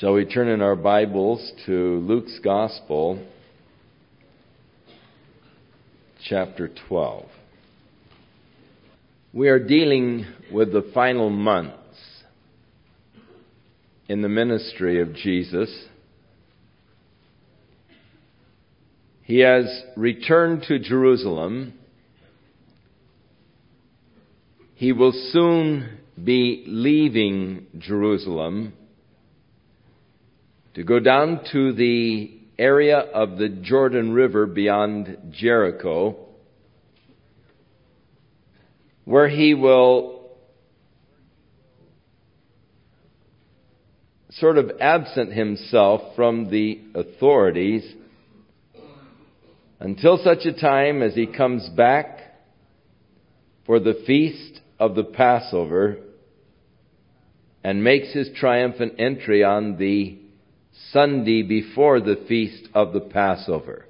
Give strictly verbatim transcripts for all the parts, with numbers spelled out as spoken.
Shall we turn in our Bibles to Luke's Gospel, chapter twelve. We are dealing with the final months in the ministry of Jesus. He has returned to Jerusalem. He will soon be leaving Jerusalem to go down to the area of the Jordan River beyond Jericho, where he will sort of absent himself from the authorities until such a time as he comes back for the feast of the Passover and makes his triumphant entry on the Sunday before the feast of the Passover.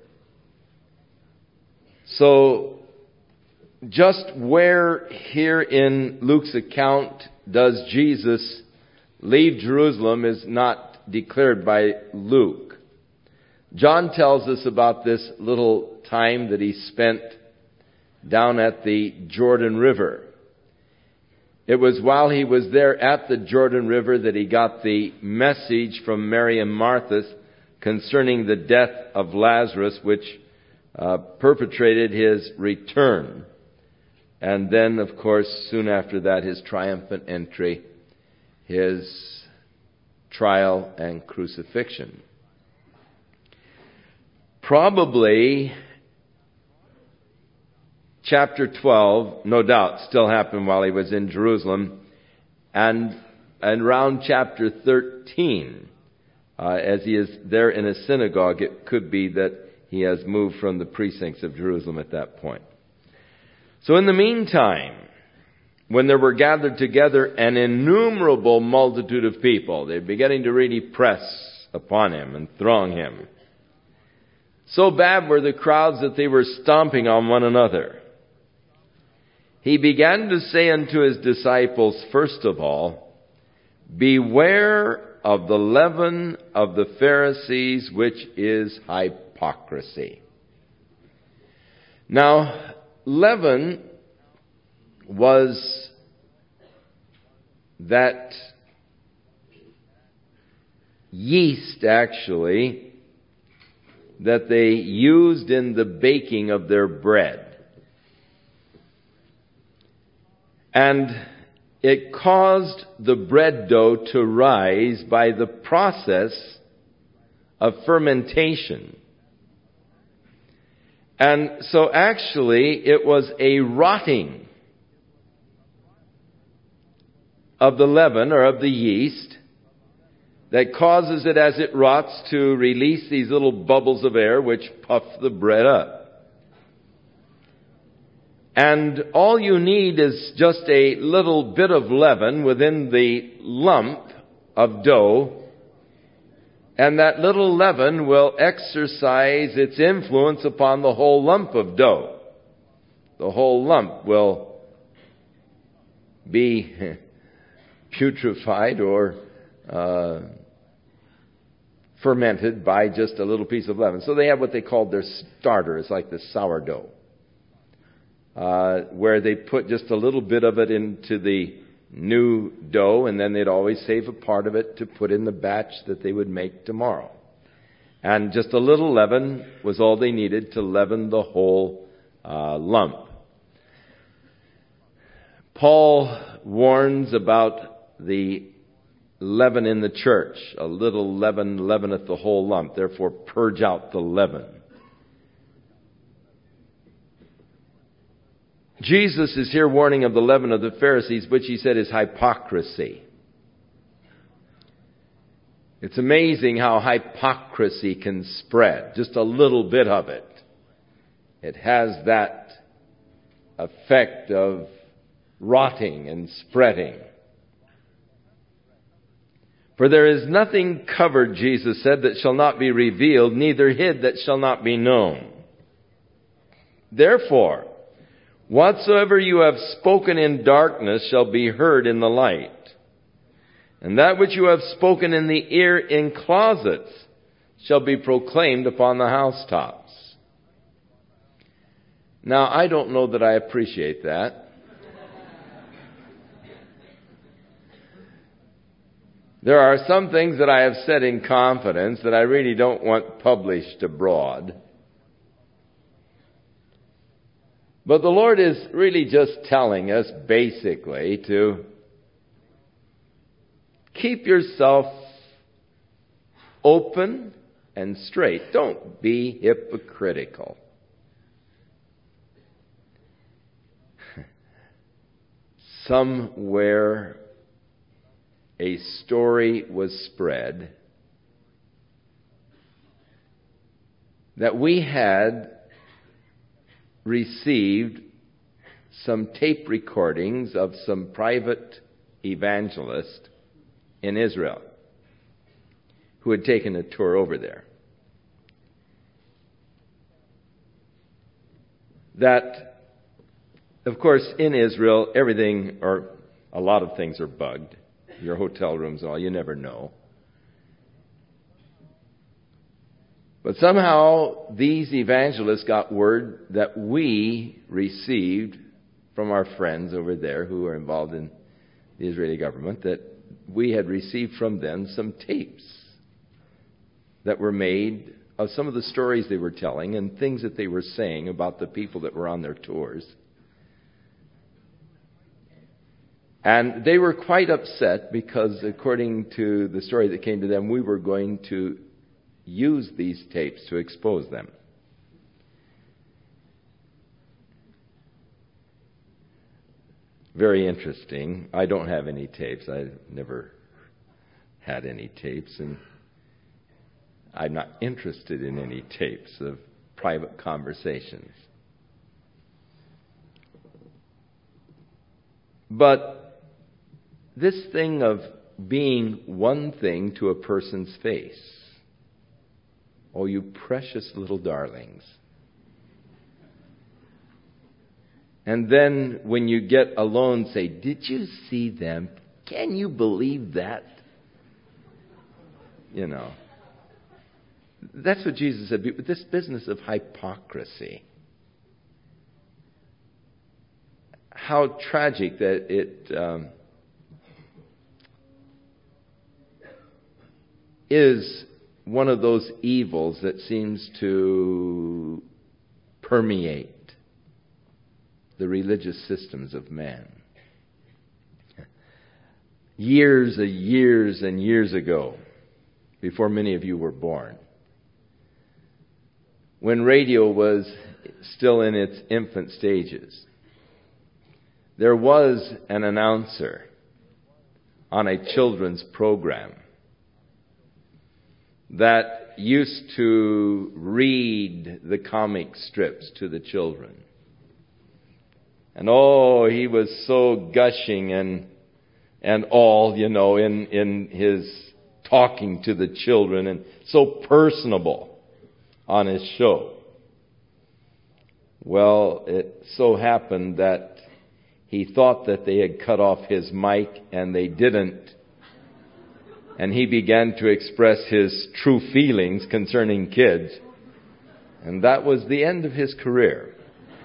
So, just where here in Luke's account does Jesus leave Jerusalem is not declared by Luke. John tells us about this little time that he spent down at the Jordan River. It was while he was there at the Jordan River that he got the message from Mary and Martha concerning the death of Lazarus, which uh, perpetrated his return. And then, of course, soon after that, his triumphant entry, his trial and crucifixion. Probably chapter twelve, no doubt, still happened while he was in Jerusalem. And, and around chapter thirteen, uh, as he is there in a synagogue, it could be that he has moved from the precincts of Jerusalem at that point. So in the meantime, when there were gathered together an innumerable multitude of people, they're beginning to really press upon him and throng him. So bad were the crowds that they were stomping on one another. He began to say unto his disciples, first of all, beware of the leaven of the Pharisees, which is hypocrisy. Now, leaven was that yeast, actually, that they used in the baking of their bread. And it caused the bread dough to rise by the process of fermentation. And so actually it was a rotting of the leaven or of the yeast that causes it, as it rots, to release these little bubbles of air which puff the bread up. And all you need is just a little bit of leaven within the lump of dough, and that little leaven will exercise its influence upon the whole lump of dough. The whole lump will be putrefied or uh, fermented by just a little piece of leaven. So they have what they call their starter. It's like the sourdough. Uh, where they put just a little bit of it into the new dough, and then they'd always save a part of it to put in the batch that they would make tomorrow. And just a little leaven was all they needed to leaven the whole uh, lump. Paul warns about the leaven in the church. A little leaven leaveneth the whole lump. Therefore, purge out the leaven. Jesus is here warning of the leaven of the Pharisees, which he said is hypocrisy. It's amazing how hypocrisy can spread. Just a little bit of it. It has that effect of rotting and spreading. For there is nothing covered, Jesus said, that shall not be revealed, neither hid that shall not be known. Therefore, whatsoever you have spoken in darkness shall be heard in the light. And that which you have spoken in the ear in closets shall be proclaimed upon the housetops. Now, I don't know that I appreciate that. There are some things that I have said in confidence that I really don't want published abroad. But the Lord is really just telling us, basically, to keep yourself open and straight. Don't be hypocritical. Somewhere a story was spread that we had received some tape recordings of some private evangelist in Israel who had taken a tour over there. That, of course, in Israel, everything, or a lot of things are bugged. Your hotel rooms and all, you never know. But somehow these evangelists got word that we received from our friends over there who are involved in the Israeli government, that we had received from them some tapes that were made of some of the stories they were telling and things that they were saying about the people that were on their tours. And they were quite upset because, according to the story that came to them, we were going to use these tapes to expose them. Very interesting. I don't have any tapes. I've never had any tapes, and I'm not interested in any tapes of private conversations. But this thing of being one thing to a person's face, oh, you precious little darlings. And then when you get alone, say, did you see them? Can you believe that? You know. That's what Jesus said. But this business of hypocrisy. How tragic that it um, is one of those evils that seems to permeate the religious systems of man. Years and years and years ago, before many of you were born, when radio was still in its infant stages, there was an announcer on a children's program that used to read the comic strips to the children. And oh, he was so gushing and and all, you know, in, in his talking to the children, and so personable on his show. Well, it so happened that he thought that they had cut off his mic, and they didn't. And he began to express his true feelings concerning kids. And that was the end of his career.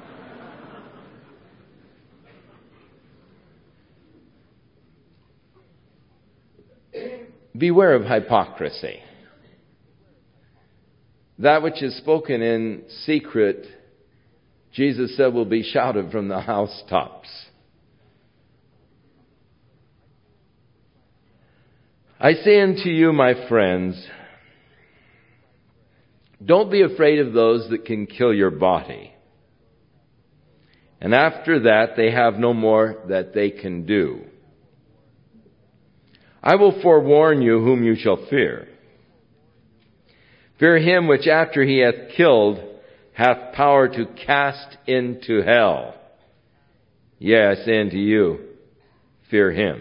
Beware of hypocrisy. That which is spoken in secret, Jesus said, will be shouted from the housetops. I say unto you, my friends, don't be afraid of those that can kill your body. And after that, they have no more that they can do. I will forewarn you whom you shall fear. Fear him which after he hath killed hath power to cast into hell. Yea, I say unto you, fear him.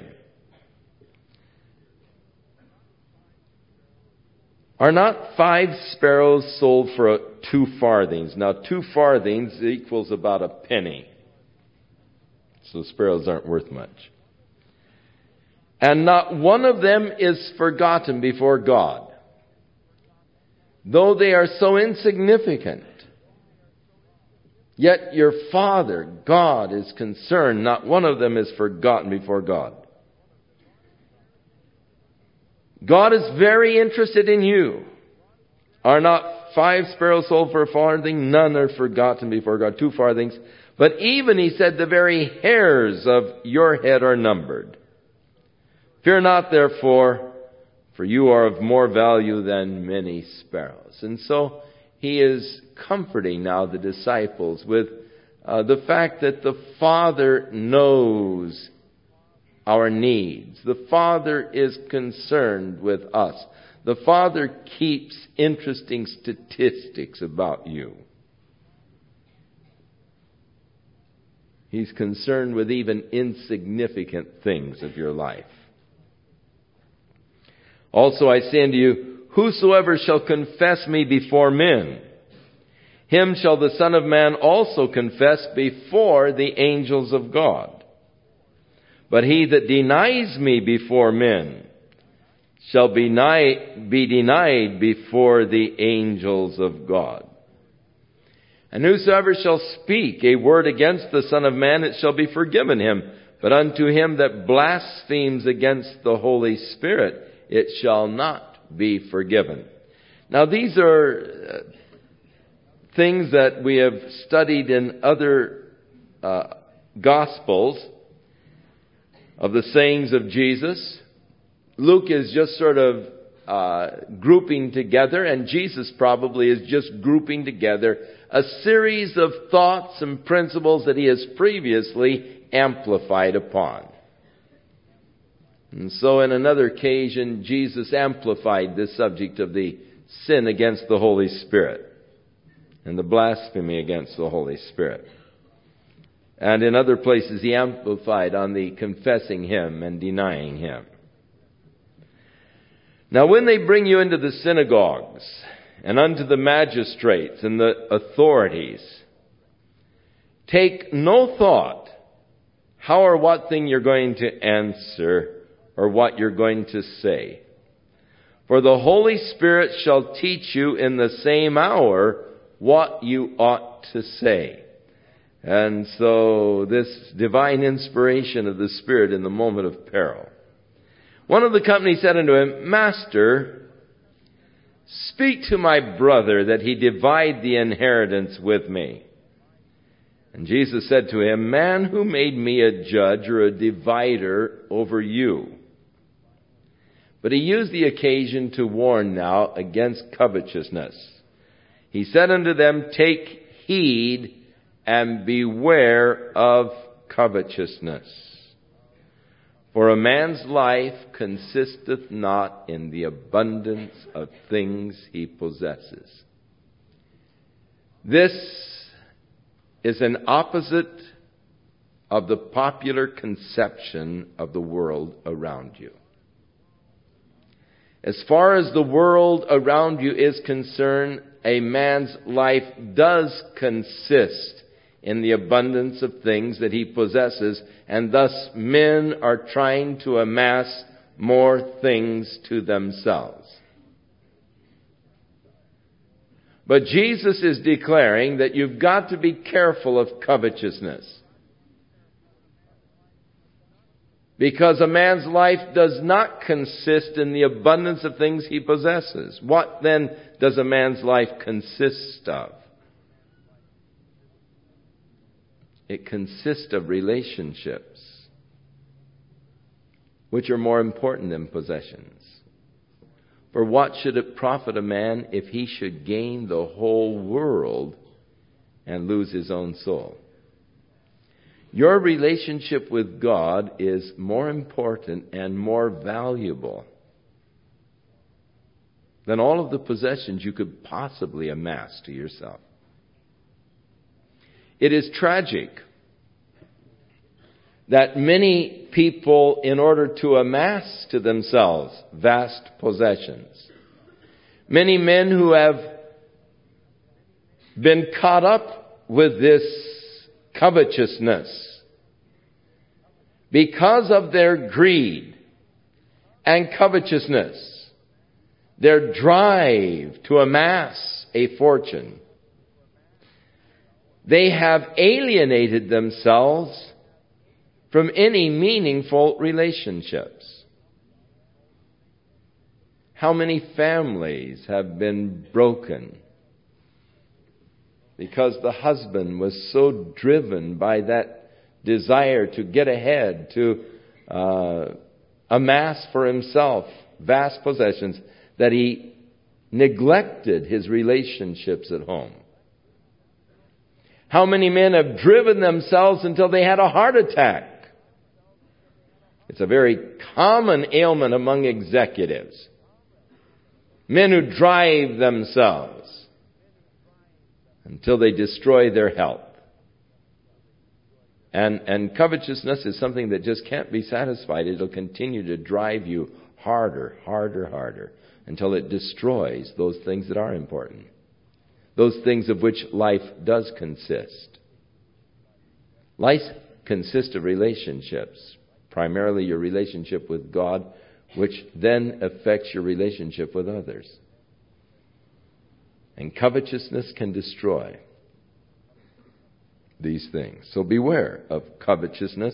Are not five sparrows sold for two farthings? Now, two farthings equals about a penny. So sparrows aren't worth much. and not one of them is forgotten before God. Though they are so insignificant, yet your Father, God, is concerned. Not one of them is forgotten before God. God is very interested in you. Are not five sparrows sold for a farthing? None are forgotten before God. Two farthings. But even, he said, the very hairs of your head are numbered. Fear not, therefore, for you are of more value than many sparrows. And so he is comforting now the disciples with uh, the fact that the Father knows our needs. The Father is concerned with us. The Father keeps interesting statistics about you. He's concerned with even insignificant things of your life. Also I say unto you, whosoever shall confess me before men, him shall the Son of Man also confess before the angels of God. But he that denies me before men shall be, ni- be denied before the angels of God. And whosoever shall speak a word against the Son of Man, it shall be forgiven him. But unto him that blasphemes against the Holy Spirit, it shall not be forgiven. Now these are uh, things that we have studied in other uh, Gospels of the sayings of Jesus. Luke is just sort of uh, grouping together, and Jesus probably is just grouping together a series of thoughts and principles that he has previously amplified upon. And so in another occasion, Jesus amplified this subject of the sin against the Holy Spirit and the blasphemy against the Holy Spirit. And in other places, he amplified on the confessing him and denying him. Now when they bring you into the synagogues and unto the magistrates and the authorities, take no thought how or what thing you're going to answer or what you're going to say. For the Holy Spirit shall teach you in the same hour what you ought to say. And so this divine inspiration of the Spirit in the moment of peril. One of the company said unto him, Master, speak to my brother that he divide the inheritance with me. And Jesus said to him, Man, who made me a judge or a divider over you? But he used the occasion to warn now against covetousness. He said unto them, Take heed and beware of covetousness. For a man's life consisteth not in the abundance of things he possesses. This is an opposite of the popular conception of the world around you. As far as the world around you is concerned, a man's life does consist in the abundance of things that he possesses, and thus men are trying to amass more things to themselves. But Jesus is declaring that you've got to be careful of covetousness. Because a man's life does not consist in the abundance of things he possesses. What then does a man's life consist of? It consists of relationships, which are more important than possessions. For what should it profit a man if he should gain the whole world and lose his own soul? Your relationship with God is more important and more valuable than all of the possessions you could possibly amass to yourself. It is tragic that many people, in order to amass to themselves vast possessions, many men who have been caught up with this covetousness, because of their greed, and covetousness, their drive to amass a fortune. They have alienated themselves from any meaningful relationships. How many families have been broken because the husband was so driven by that desire to get ahead, to uh, amass for himself vast possessions, that he neglected his relationships at home. How many men have driven themselves until they had a heart attack? It's a very common ailment among executives. Men who drive themselves until they destroy their health. And, and covetousness is something that just can't be satisfied. It'll continue to drive you harder, harder, harder, until it destroys those things that are important. Those things of which life does consist. Life consists of relationships, primarily your relationship with God, which then affects your relationship with others. And covetousness can destroy these things. So beware of covetousness.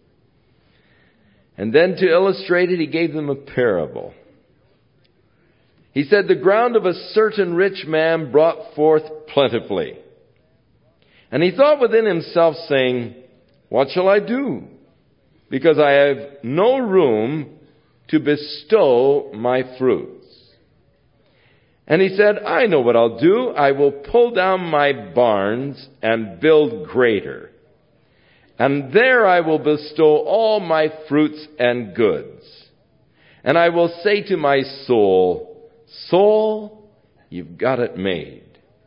And then to illustrate it, he gave them a parable. He said, the ground of a certain rich man brought forth plentifully. And he thought within himself, saying, what shall I do? Because I have no room to bestow my fruits. And he said, I know what I'll do. I will pull down my barns and build greater. And there I will bestow all my fruits and goods. And I will say to my soul, soul, you've got it made.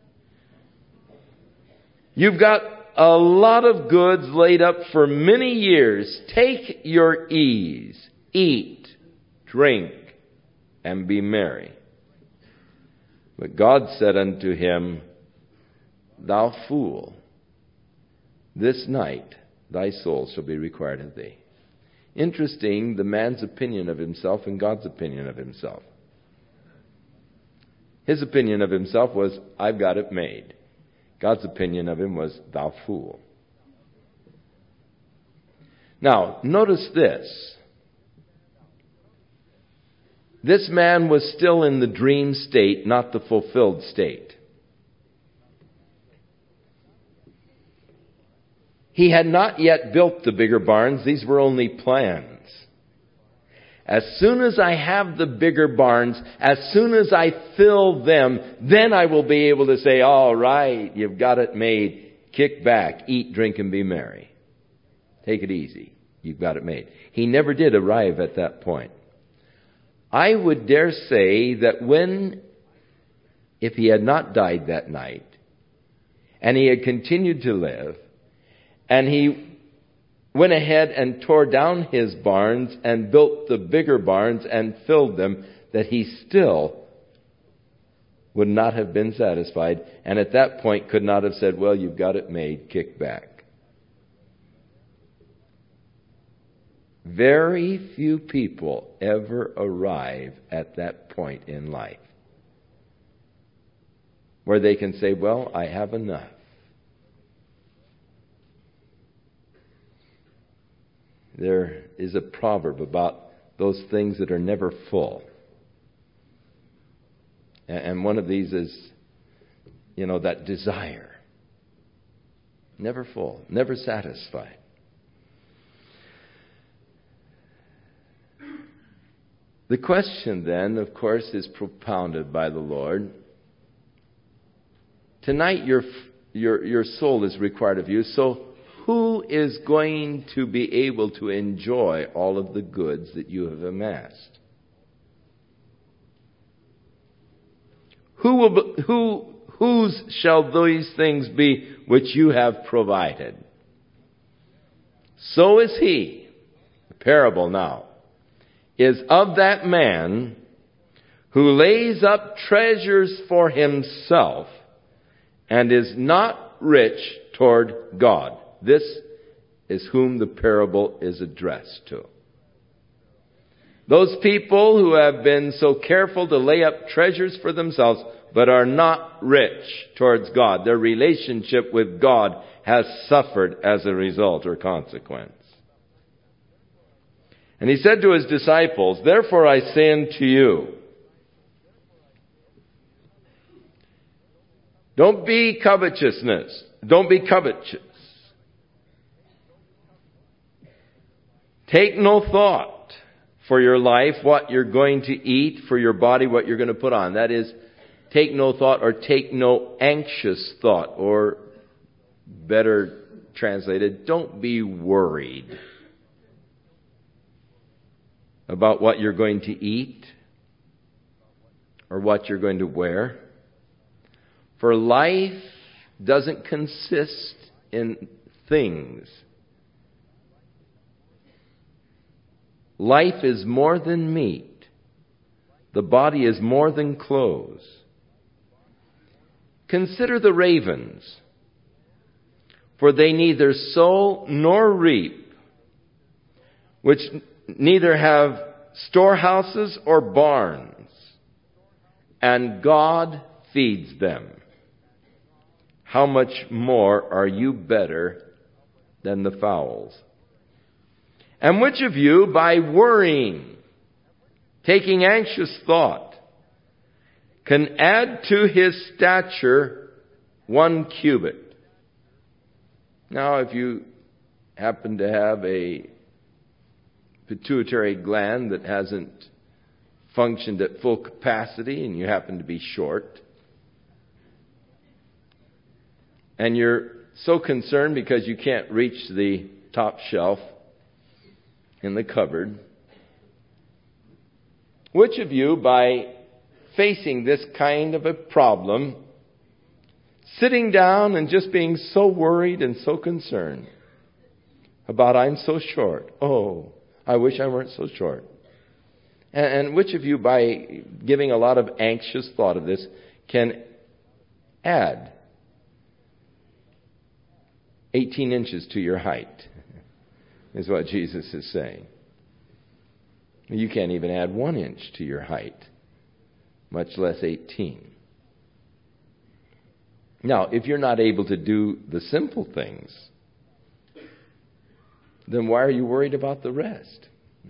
You've got a lot of goods laid up for many years. Take your ease. Eat, drink, and be merry. But God said unto him, thou fool, this night thy soul shall be required of thee. Interesting, the man's opinion of himself and God's opinion of himself. His opinion of himself was, I've got it made. God's opinion of him was, thou fool. Now, notice this. This man was still in the dream state, not the fulfilled state. He had not yet built the bigger barns. These were only plans. As soon as I have the bigger barns, as soon as I fill them, then I will be able to say, all right, you've got it made. Kick back, eat, drink, and be merry. Take it easy. You've got it made. He never did arrive at that point. I would dare say that when, if he had not died that night, and he had continued to live, and he went ahead and tore down his barns and built the bigger barns and filled them, that he still would not have been satisfied, and at that point could not have said, well, you've got it made, kick back. Very few people ever arrive at that point in life where they can say, well, I have enough. There is a proverb about those things that are never full. And one of these is, you know, that desire. Never full, never satisfied. The question then, of course, is propounded by the Lord. Tonight your, your, your soul is required of you, so who is going to be able to enjoy all of the goods that you have amassed? Who will, who, whose shall these things be which you have provided? So is he. The parable now is of that man who lays up treasures for himself and is not rich toward God. This is whom the parable is addressed to. Those people who have been so careful to lay up treasures for themselves, but are not rich towards God. Their relationship with God has suffered as a result or consequence. And he said to his disciples, "Therefore I say unto you, don't be covetousness. Don't be covetous. Take no thought for your life, what you're going to eat, for your body, what you're going to put on." That is, take no thought or take no anxious thought, or better translated, don't be worried about what you're going to eat or what you're going to wear. For life doesn't consist in things. Life is more than meat. The body is more than clothes. Consider the ravens, for they neither sow nor reap, which neither have storehouses or barns, and God feeds them. How much more are you better than the fowls? And which of you, by worrying, taking anxious thought, can add to his stature one cubit? Now, if you happen to have a pituitary gland that hasn't functioned at full capacity and you happen to be short, and you're so concerned because you can't reach the top shelf in the cupboard, which of you, by facing this kind of a problem, sitting down and just being so worried and so concerned about, I'm so short, oh, I wish I weren't so short. And, and which of you, by giving a lot of anxious thought of this, can add eighteen inches to your height, is what Jesus is saying. You can't even add one inch to your height, much less eighteen. Now, if you're not able to do the simple things, then why are you worried about the rest?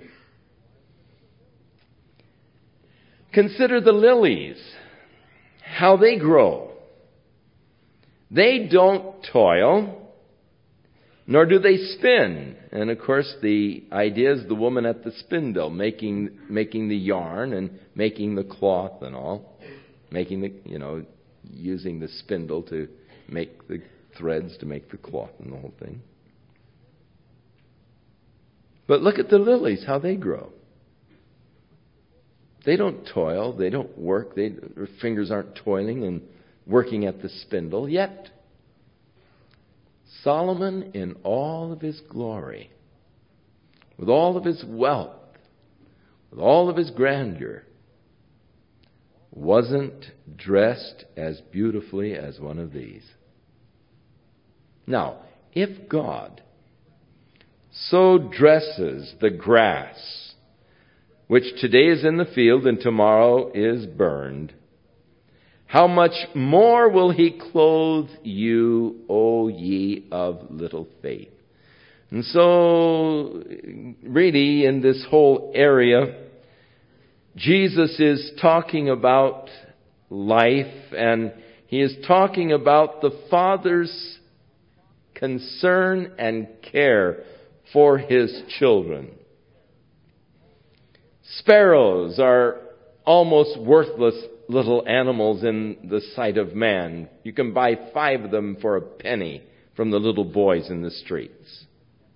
Consider the lilies, how they grow. They don't toil, nor do they spin. And of course, the idea is the woman at the spindle, making making the yarn and making the cloth and all, making the, you know, using the spindle to make the threads to make the cloth and the whole thing. But look at the lilies, how they grow. They don't toil, they don't work, they, their fingers aren't toiling and working at the spindle. Yet, Solomon, in all of his glory, with all of his wealth, with all of his grandeur, wasn't dressed as beautifully as one of these. Now, if God so dresses the grass, which today is in the field and tomorrow is burned, how much more will he clothe you, O ye of little faith? And so, really, in this whole area, Jesus is talking about life, and he is talking about the Father's concern and care for his children. Sparrows are almost worthless little animals in the sight of man. You can buy five of them for a penny from the little boys in the streets.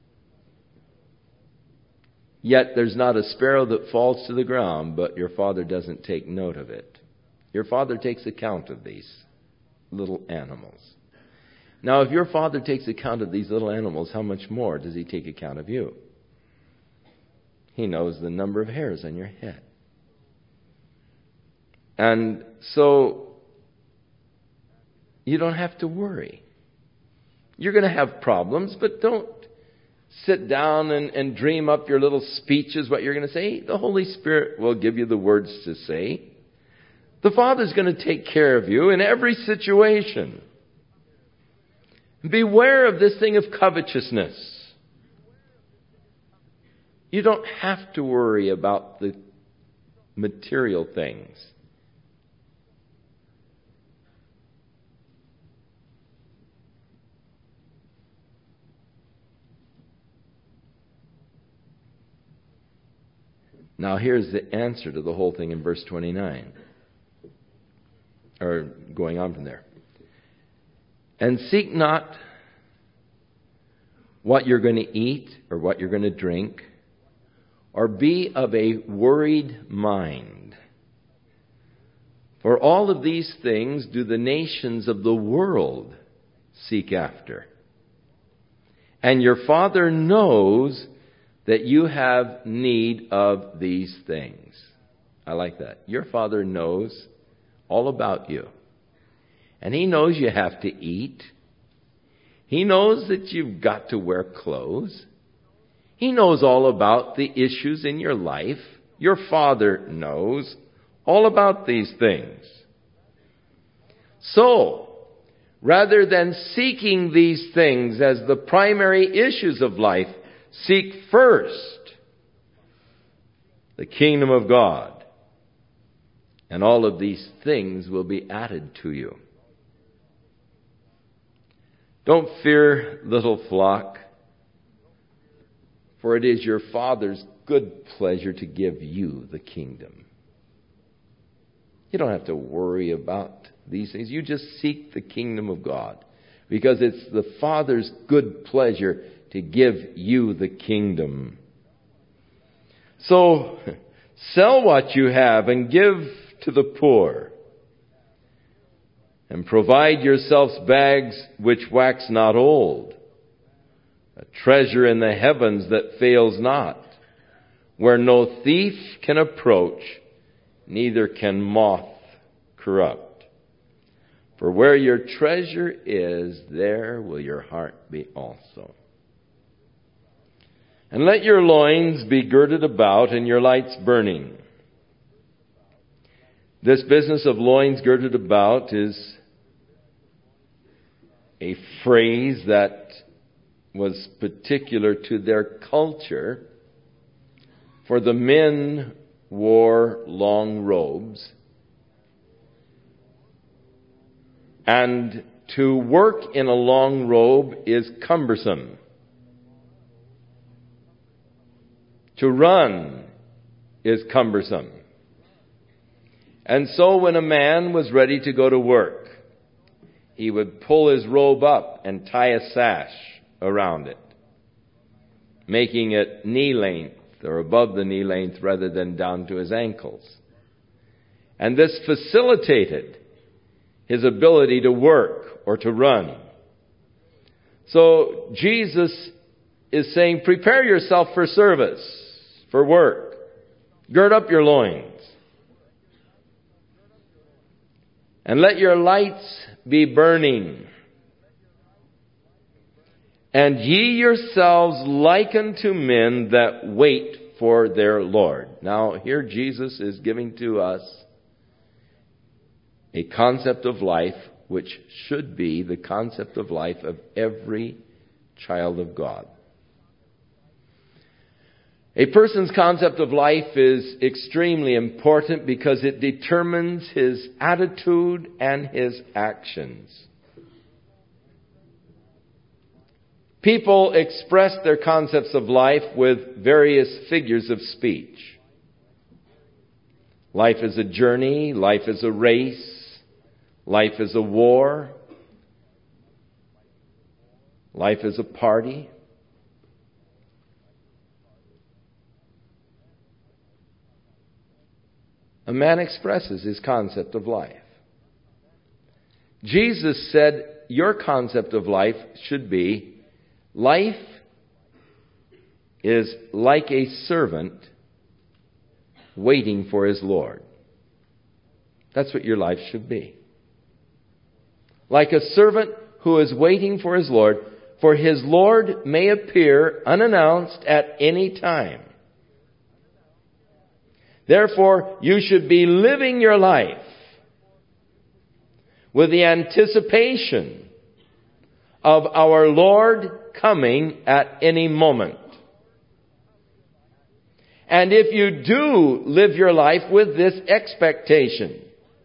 Yet there's not a sparrow that falls to the ground, but your Father doesn't take note of it. Your Father takes account of these little animals. Now, if your Father takes account of these little animals, how much more does he take account of you? He knows the number of hairs on your head. And so, you don't have to worry. You're going to have problems, but don't sit down and, and dream up your little speeches, what you're going to say. The Holy Spirit will give you the words to say. The Father's going to take care of you in every situation. Beware of this thing of covetousness. You don't have to worry about the material things. Now here's the answer to the whole thing in verse twenty-nine. Or going on from there. And seek not what you're going to eat or what you're going to drink, or be of a worried mind. For all of these things do the nations of the world seek after. And your Father knows that you have need of these things. I like that. Your Father knows all about you. And He knows you have to eat. He knows that you've got to wear clothes. He knows all about the issues in your life. Your Father knows all about these things. So, rather than seeking these things as the primary issues of life, seek first the kingdom of God, and all of these things will be added to you. Don't fear, little flock, for it is your Father's good pleasure to give you the kingdom. You don't have to worry about these things. You just seek the kingdom of God, because it's the Father's good pleasure to give you the kingdom. So, sell what you have and give to the poor. And provide yourselves bags which wax not old, a treasure in the heavens that fails not, where no thief can approach, neither can moth corrupt. For where your treasure is, there will your heart be also. And let your loins be girded about and your lights burning. This business of loins girded about is a phrase that was particular to their culture. For the men wore long robes. And to work in a long robe is cumbersome. To run is cumbersome. And so when a man was ready to go to work, he would pull his robe up and tie a sash around it, making it knee length or above the knee length rather than down to his ankles. And this facilitated his ability to work or to run. So Jesus is saying, prepare yourself for service, for work. Gird up your loins. And let your lights be burning. And ye yourselves like unto men that wait for their Lord. Now, here Jesus is giving to us a concept of life which should be the concept of life of every child of God. A person's concept of life is extremely important because it determines his attitude and his actions. People express their concepts of life with various figures of speech. Life is a journey, life is a race, life is a war, life is a party. A man expresses his concept of life. Jesus said, your concept of life should be, life is like a servant waiting for his Lord. That's what your life should be. Like a servant who is waiting for his Lord, for his Lord may appear unannounced at any time. Therefore, you should be living your life with the anticipation of our Lord coming at any moment. And if you do live your life with this expectation,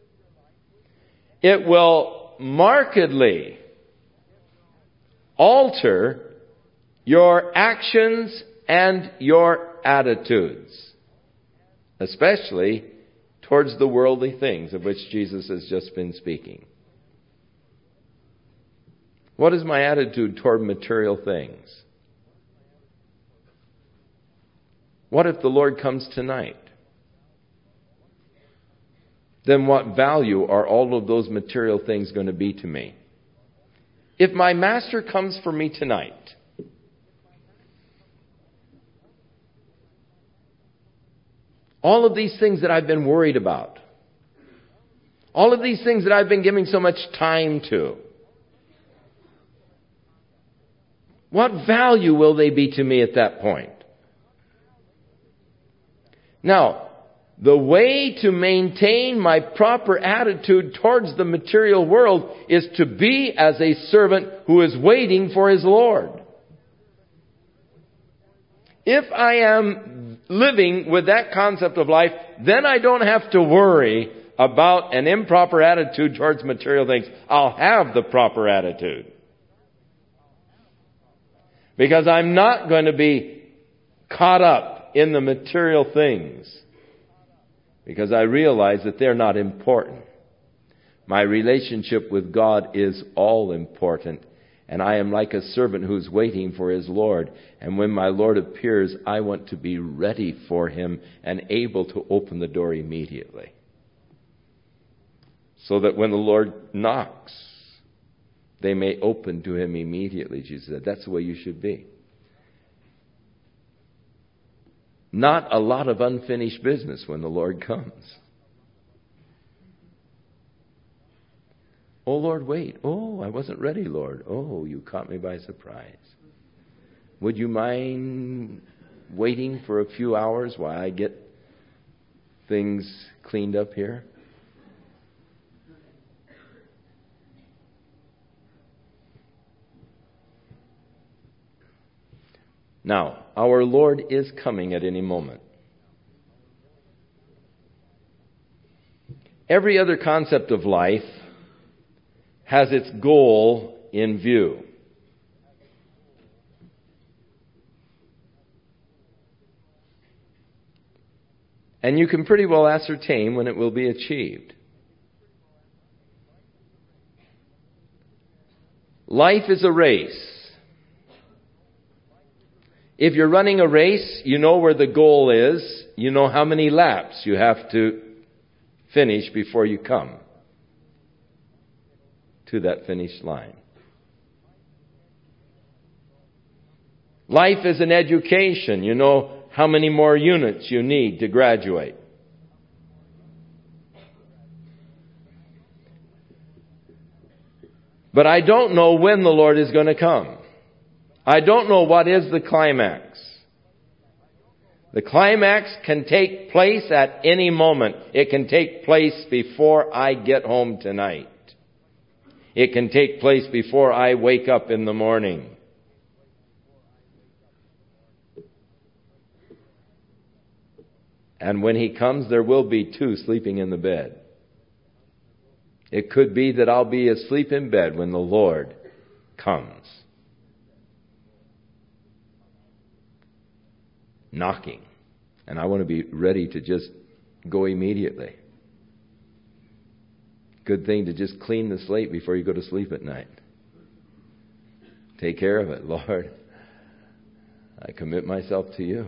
it will markedly alter your actions and your attitudes, especially towards the worldly things of which Jesus has just been speaking. What is my attitude toward material things? What if the Lord comes tonight? Then what value are all of those material things going to be to me? If my Master comes for me tonight, all of these things that I've been worried about, all of these things that I've been giving so much time to, what value will they be to me at that point? Now, the way to maintain my proper attitude towards the material world is to be as a servant who is waiting for his Lord. If I am living with that concept of life, then I don't have to worry about an improper attitude towards material things. I'll have the proper attitude. Because I'm not going to be caught up in the material things, because I realize that they're not important. My relationship with God is all important, and I am like a servant who's waiting for his Lord. And when my Lord appears, I want to be ready for him and able to open the door immediately, so that when the Lord knocks, they may open to him immediately. Jesus said, that's the way you should be. Not a lot of unfinished business when the Lord comes. Oh, Lord, wait. Oh, I wasn't ready, Lord. Oh, you caught me by surprise. Would you mind waiting for a few hours while I get things cleaned up here? Now, our Lord is coming at any moment. Every other concept of life has its goal in view. And you can pretty well ascertain when it will be achieved. Life is a race. If you're running a race, you know where the goal is. You know how many laps you have to finish before you come to that finish line. Life is an education. You know how many more units you need to graduate. But I don't know when the Lord is going to come. I don't know what is the climax. The climax can take place at any moment. It can take place before I get home tonight. It can take place before I wake up in the morning. And when he comes, there will be two sleeping in the bed. It could be that I'll be asleep in bed when the Lord comes, knocking. And I want to be ready to just go immediately. Good thing to just clean the slate before you go to sleep at night. Take care of it, Lord. I commit myself to you.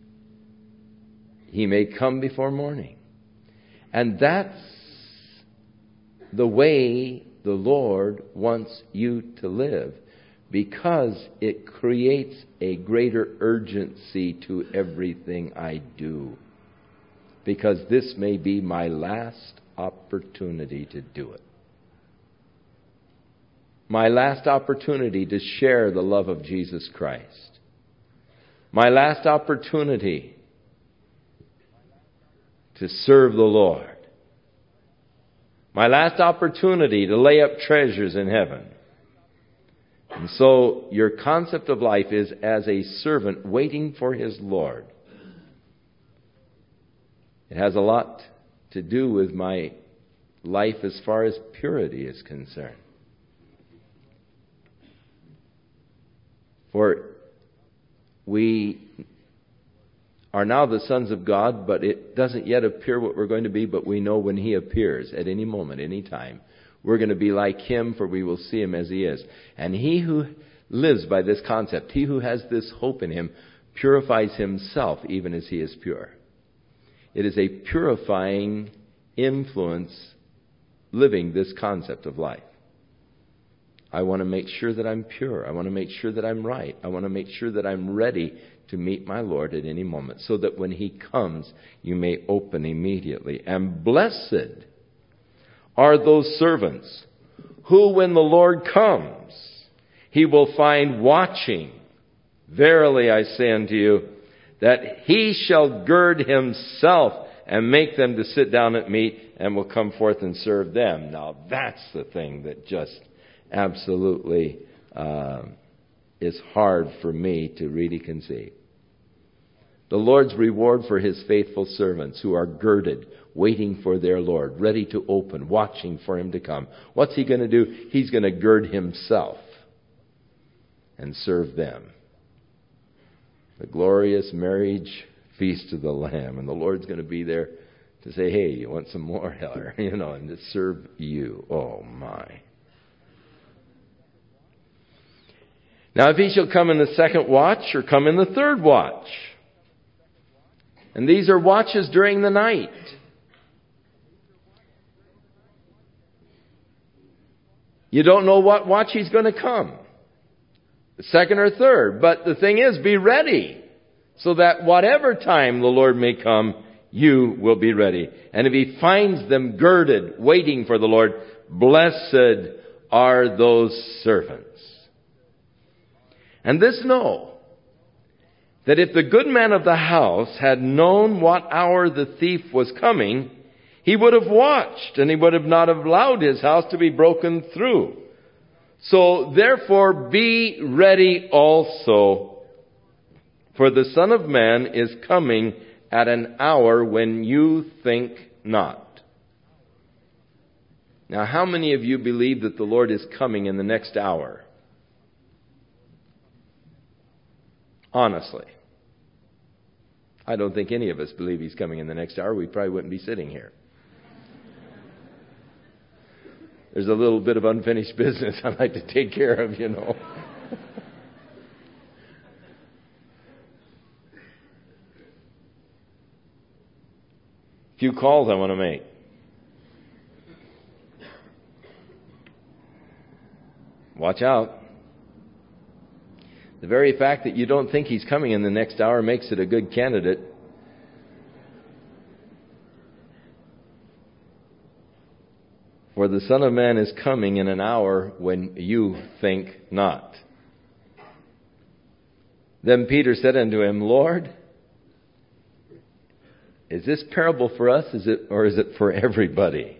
He may come before morning. And that's the way the Lord wants you to live, because it creates a greater urgency to everything I do. Because this may be my last opportunity to do it. my last opportunity to share the love of Jesus Christ. My last opportunity to serve the Lord. My last opportunity to lay up treasures in heaven. And so your concept of life is as a servant waiting for his Lord. It has a lot to do with my life as far as purity is concerned. For we are now the sons of God, but it doesn't yet appear what we're going to be, but we know when he appears at any moment, any time, we're going to be like him, for we will see him as he is. And he who lives by this concept, he who has this hope in him, purifies himself even as he is pure. It is a purifying influence living this concept of life. I want to make sure that I'm pure. I want to make sure that I'm right. I want to make sure that I'm ready to meet my Lord at any moment, so that when he comes, you may open immediately. And blessed are those servants who, when the Lord comes, he will find watching. Verily I say unto you, that he shall gird himself and make them to sit down at meat, and will come forth and serve them. Now that's the thing that just absolutely uh, is hard for me to really conceive. The Lord's reward for his faithful servants who are girded, waiting for their Lord, ready to open, watching for him to come. What's he going to do? He's going to gird himself and serve them. The glorious marriage feast of the Lamb. And the Lord's going to be there to say, hey, you want some more? You know, and to serve you. Oh, my. Now, if he shall come in the second watch, or come in the third watch. And these are watches during the night. You don't know what watch he's going to come. The second or third. But the thing is, be ready. So that whatever time the Lord may come, you will be ready. And if he finds them girded, waiting for the Lord, blessed are those servants. And this know, that if the good man of the house had known what hour the thief was coming, he would have watched, and he would have not allowed his house to be broken through. So therefore be ready also, for the Son of Man is coming at an hour when you think not. Now, how many of you believe that the Lord is coming in the next hour? Honestly. I don't think any of us believe he's coming in the next hour. We probably wouldn't be sitting here. There's a little bit of unfinished business I'd like to take care of, you know. A few calls I want to make. Watch out. The very fact that you don't think he's coming in the next hour makes it a good candidate. For the Son of Man is coming in an hour when you think not. Then Peter said unto him, Lord, is this parable for us, is it, or is it for everybody?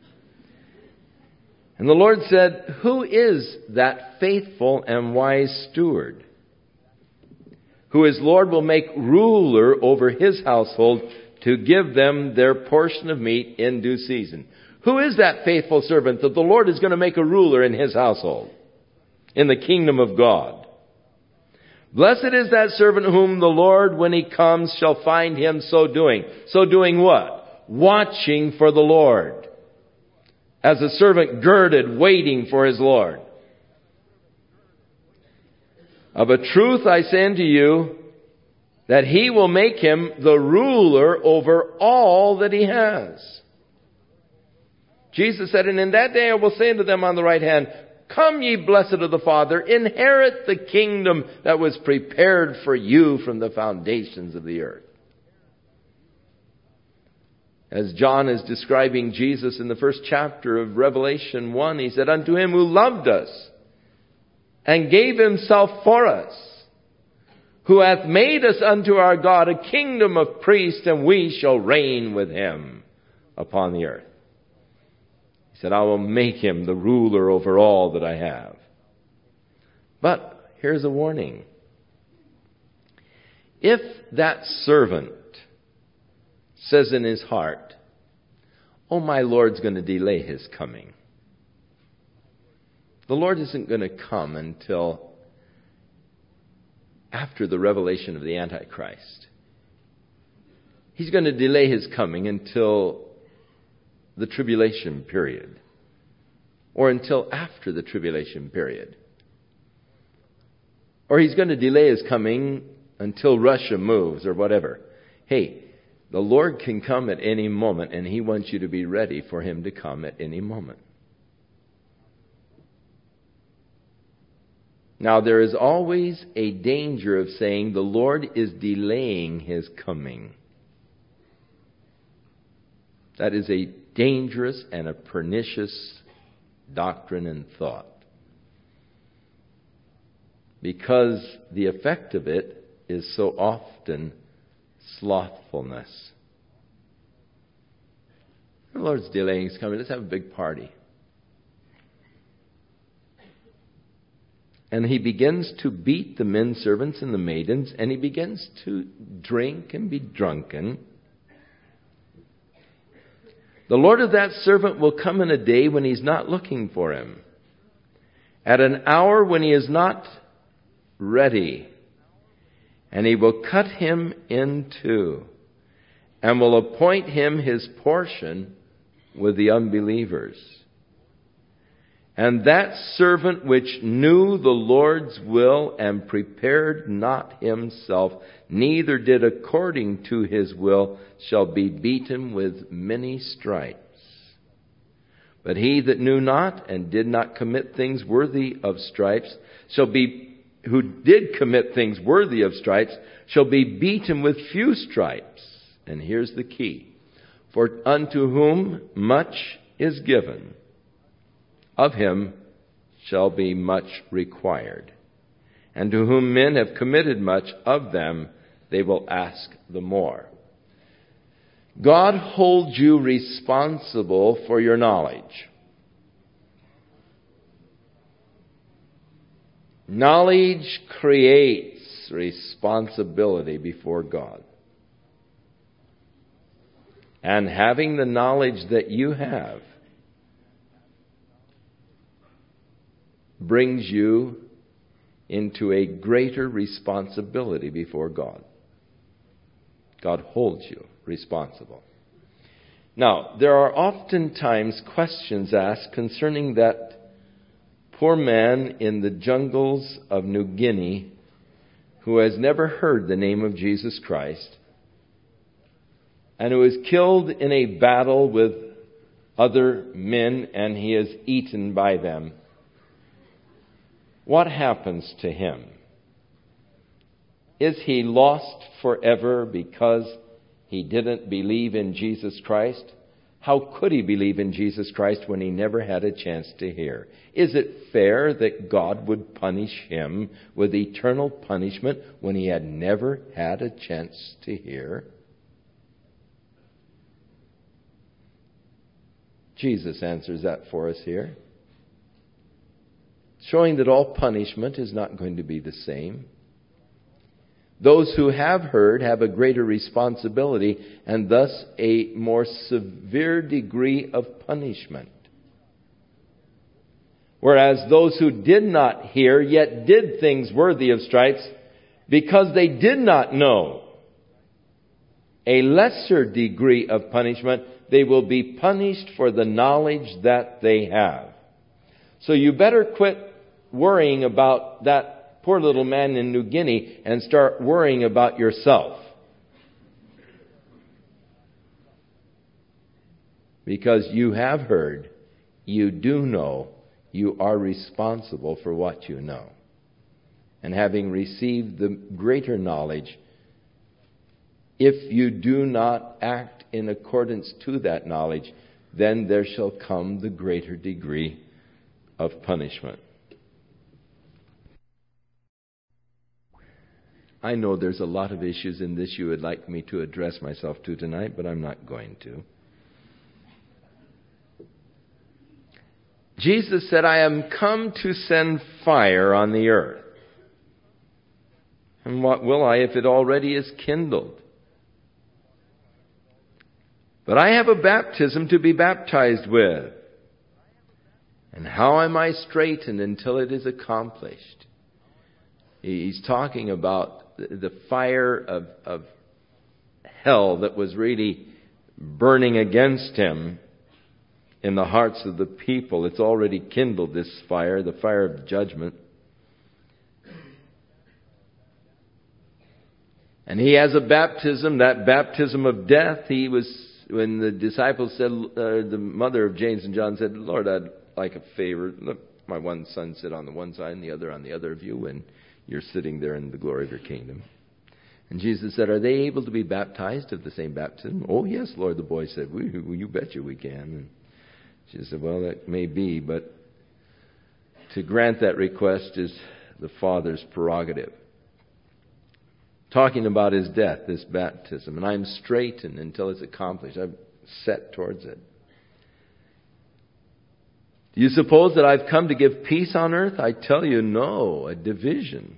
And the Lord said, who is that faithful and wise steward, who his Lord will make ruler over his household to give them their portion of meat in due season? Who is that faithful servant that the Lord is going to make a ruler in his household, in the kingdom of God? Blessed is that servant whom the Lord, when he comes, shall find him so doing. So doing what? Watching for the Lord. As a servant girded, waiting for his Lord. Of a truth I say unto you, that he will make him the ruler over all that he has. Jesus said, and in that day I will say unto them on the right hand, come ye blessed of the Father, inherit the kingdom that was prepared for you from the foundations of the earth. As John is describing Jesus in the first chapter of Revelation one, he said, unto him who loved us and gave himself for us, who hath made us unto our God a kingdom of priests, and we shall reign with him upon the earth. He said, I will make him the ruler over all that I have. But here's a warning. If that servant says in his heart, oh, my Lord's going to delay his coming. The Lord isn't going to come until after the revelation of the Antichrist. He's going to delay his coming until the tribulation period, or until after the tribulation period. Or he's going to delay his coming until Russia moves or whatever. Hey, the Lord can come at any moment, and he wants you to be ready for him to come at any moment. Now, there is always a danger of saying the Lord is delaying his coming. That is a dangerous and a pernicious doctrine and thought. Because the effect of it is so often slothfulness. The Lord's delaying his coming. Let's have a big party. And he begins to beat the men servants and the maidens, and he begins to drink and be drunken. The Lord of that servant will come in a day when he's not looking for him, at an hour when he is not ready, and he will cut him in two, and will appoint him his portion with the unbelievers. And that servant which knew the Lord's will and prepared not himself, neither did according to his will, shall be beaten with many stripes. But he that knew not and did not commit things worthy of stripes, shall be, who did commit things worthy of stripes, shall be beaten with few stripes. And here's the key. For unto whom much is given, of him shall be much required. And to whom men have committed much, of them they will ask the more. God holds you responsible for your knowledge. Knowledge creates responsibility before God. And having the knowledge that you have brings you into a greater responsibility before God. God holds you responsible. Now, there are oftentimes questions asked concerning that poor man in the jungles of New Guinea who has never heard the name of Jesus Christ and who is killed in a battle with other men, and he is eaten by them. What happens to him? Is he lost forever because he didn't believe in Jesus Christ? How could he believe in Jesus Christ when he never had a chance to hear? Is it fair that God would punish him with eternal punishment when he had never had a chance to hear? Jesus answers that for us here, showing that all punishment is not going to be the same. Those who have heard have a greater responsibility and thus a more severe degree of punishment. Whereas those who did not hear yet did things worthy of stripes, because they did not know, a lesser degree of punishment, they will be punished for the knowledge that they have. So you better quit worrying about that poor little man in New Guinea and start worrying about yourself. Because you have heard, you do know, you are responsible for what you know. And having received the greater knowledge, if you do not act in accordance to that knowledge, then there shall come the greater degree of punishment. I know there's a lot of issues in this you would like me to address myself to tonight, but I'm not going to. Jesus said, I am come to send fire on the earth. And what will I if it already is kindled? But I have a baptism to be baptized with. And how am I straitened until it is accomplished? He's talking about the fire of, of hell that was really burning against him in the hearts of the people. It's already kindled, this fire, the fire of judgment. And he has a baptism, that baptism of death. He was, when the disciples said, uh, the mother of James and John said, Lord, I'd like a favor. Let my one son sit on the one side and the other on the other of you when you're sitting there in the glory of your kingdom. And Jesus said, are they able to be baptized of the same baptism? Oh, yes, Lord, the boy said, well, you betcha we can. And she said, well, that may be, but to grant that request is the Father's prerogative. Talking about his death, this baptism, and I'm straitened until it's accomplished. I'm set towards it. Do you suppose that I've come to give peace on earth? I tell you, no, a division.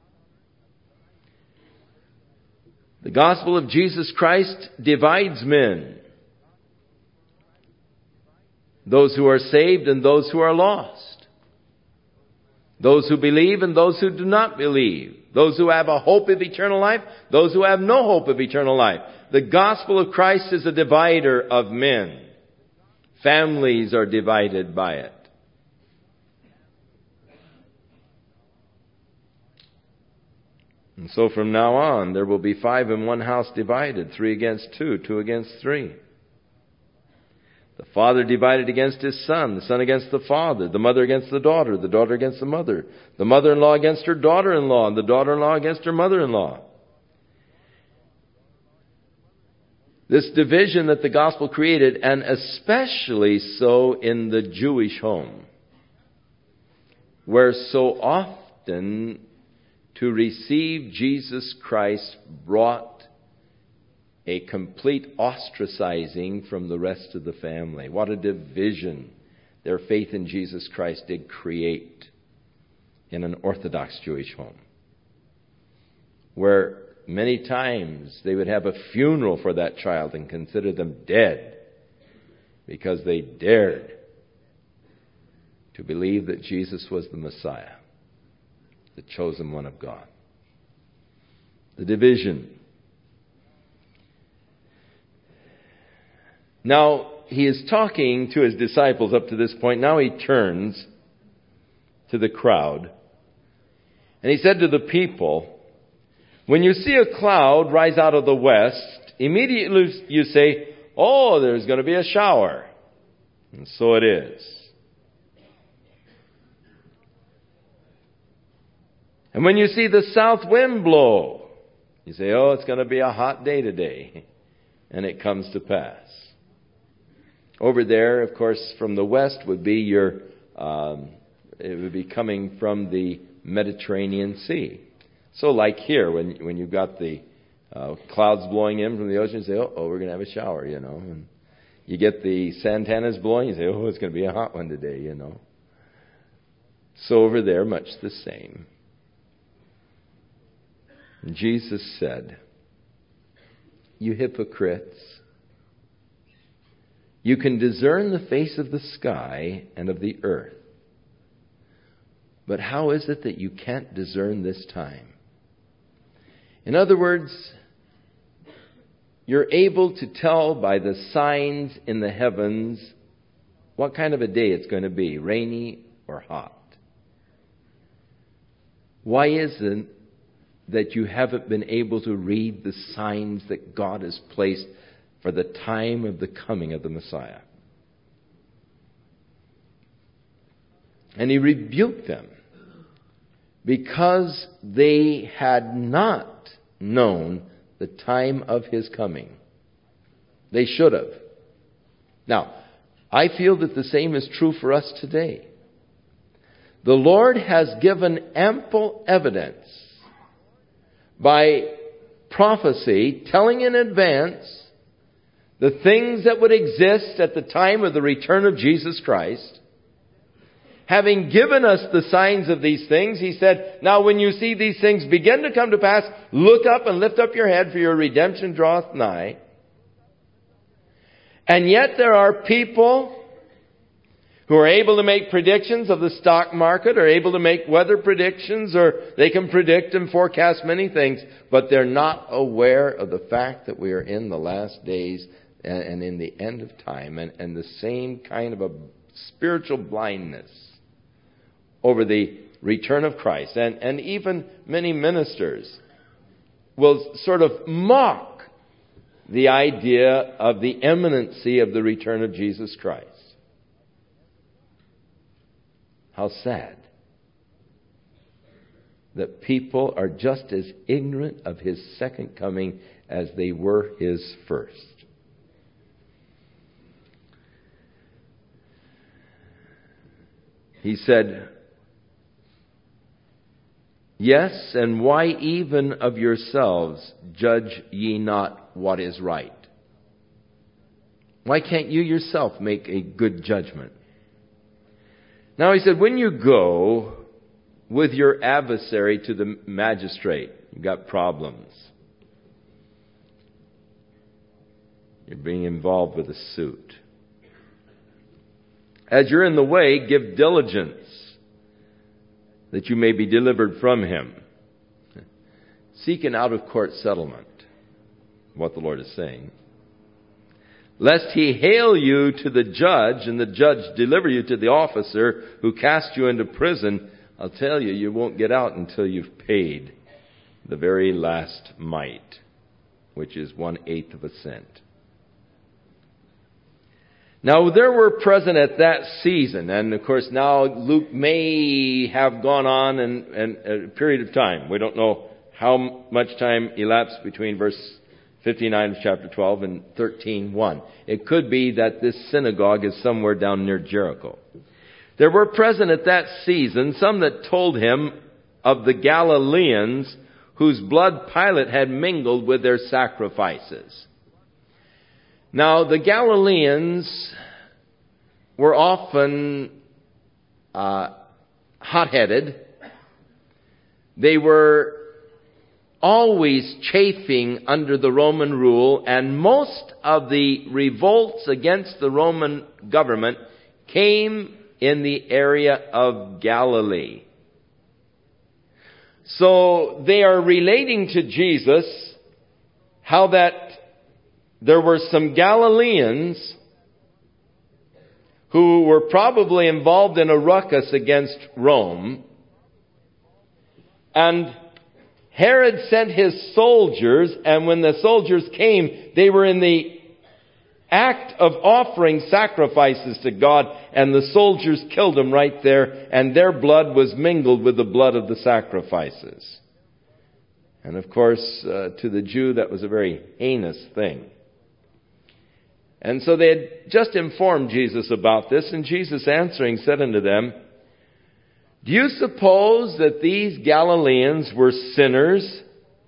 The gospel of Jesus Christ divides men. Those who are saved and those who are lost. Those who believe and those who do not believe. Those who have a hope of eternal life. Those who have no hope of eternal life. The gospel of Christ is a divider of men. Families are divided by it. And so from now on, there will be five in one house divided, three against two, two against three. The father divided against his son, the son against the father, the mother against the daughter, the daughter against the mother, the mother-in-law against her daughter-in-law, and the daughter-in-law against her mother-in-law. This division that the gospel created, and especially so in the Jewish home, where so often to receive Jesus Christ brought a complete ostracizing from the rest of the family. What a division their faith in Jesus Christ did create in an Orthodox Jewish home, where many times they would have a funeral for that child and consider them dead because they dared to believe that Jesus was the Messiah, the chosen one of God. The division. Now, he is talking to his disciples up to this point. Now he turns to the crowd. And he said to the people, when you see a cloud rise out of the west, immediately you say, oh, there's going to be a shower. And so it is. And when you see the south wind blow, you say, oh, it's going to be a hot day today. And it comes to pass. Over there, of course, from the west would be your, um, it would be coming from the Mediterranean Sea. So like here, when when you've got the uh, clouds blowing in from the ocean, you say, oh, oh, we're going to have a shower, you know. And you get the Santanas blowing, you say, oh, it's going to be a hot one today, you know. So over there, much the same. And Jesus said, you hypocrites, you can discern the face of the sky and of the earth. But how is it that you can't discern this time? In other words, you're able to tell by the signs in the heavens what kind of a day it's going to be, rainy or hot. Why isn't that you haven't been able to read the signs that God has placed for the time of the coming of the Messiah? And he rebuked them because they had not known the time of his coming. They should have. Now, I feel that the same is true for us today. The Lord has given ample evidence by prophecy, telling in advance the things that would exist at the time of the return of Jesus Christ. Having given us the signs of these things, he said, now when you see these things begin to come to pass, look up and lift up your head, for your redemption draweth nigh. And yet there are people who are able to make predictions of the stock market, or able to make weather predictions, or they can predict and forecast many things, but they're not aware of the fact that we are in the last days and in the end of time, and, and the same kind of a spiritual blindness over the return of Christ. And, and even many ministers will sort of mock the idea of the imminency of the return of Jesus Christ. How sad that people are just as ignorant of His second coming as they were His first. He said, yes, and why even of yourselves judge ye not what is right? Why can't you yourself make a good judgment? Now he said, when you go with your adversary to the magistrate, you've got problems. You're being involved with a suit. As you're in the way, give diligence that you may be delivered from him. Seek an out-of-court settlement, what the Lord is saying. Lest he hail you to the judge, and the judge deliver you to the officer who cast you into prison. I'll tell you, you won't get out until you've paid the very last mite, which is one-eighth of a cent. Now, there were present at that season, and of course now Luke may have gone on in, in a period of time. We don't know how much time elapsed between verse fifty-nine of chapter twelve and thirteen one. It could be that this synagogue is somewhere down near Jericho. There were present at that season some that told him of the Galileans whose blood Pilate had mingled with their sacrifices. Now, the Galileans were often uh, hot-headed. They were always chafing under the Roman rule, and most of the revolts against the Roman government came in the area of Galilee. So they are relating to Jesus how that there were some Galileans who were probably involved in a ruckus against Rome, and Herod sent his soldiers, and when the soldiers came, they were in the act of offering sacrifices to God, and the soldiers killed them right there, and their blood was mingled with the blood of the sacrifices. And of course, uh, to the Jew, that was a very heinous thing. And so they had just informed Jesus about this, and Jesus answering said unto them, do you suppose that these Galileans were sinners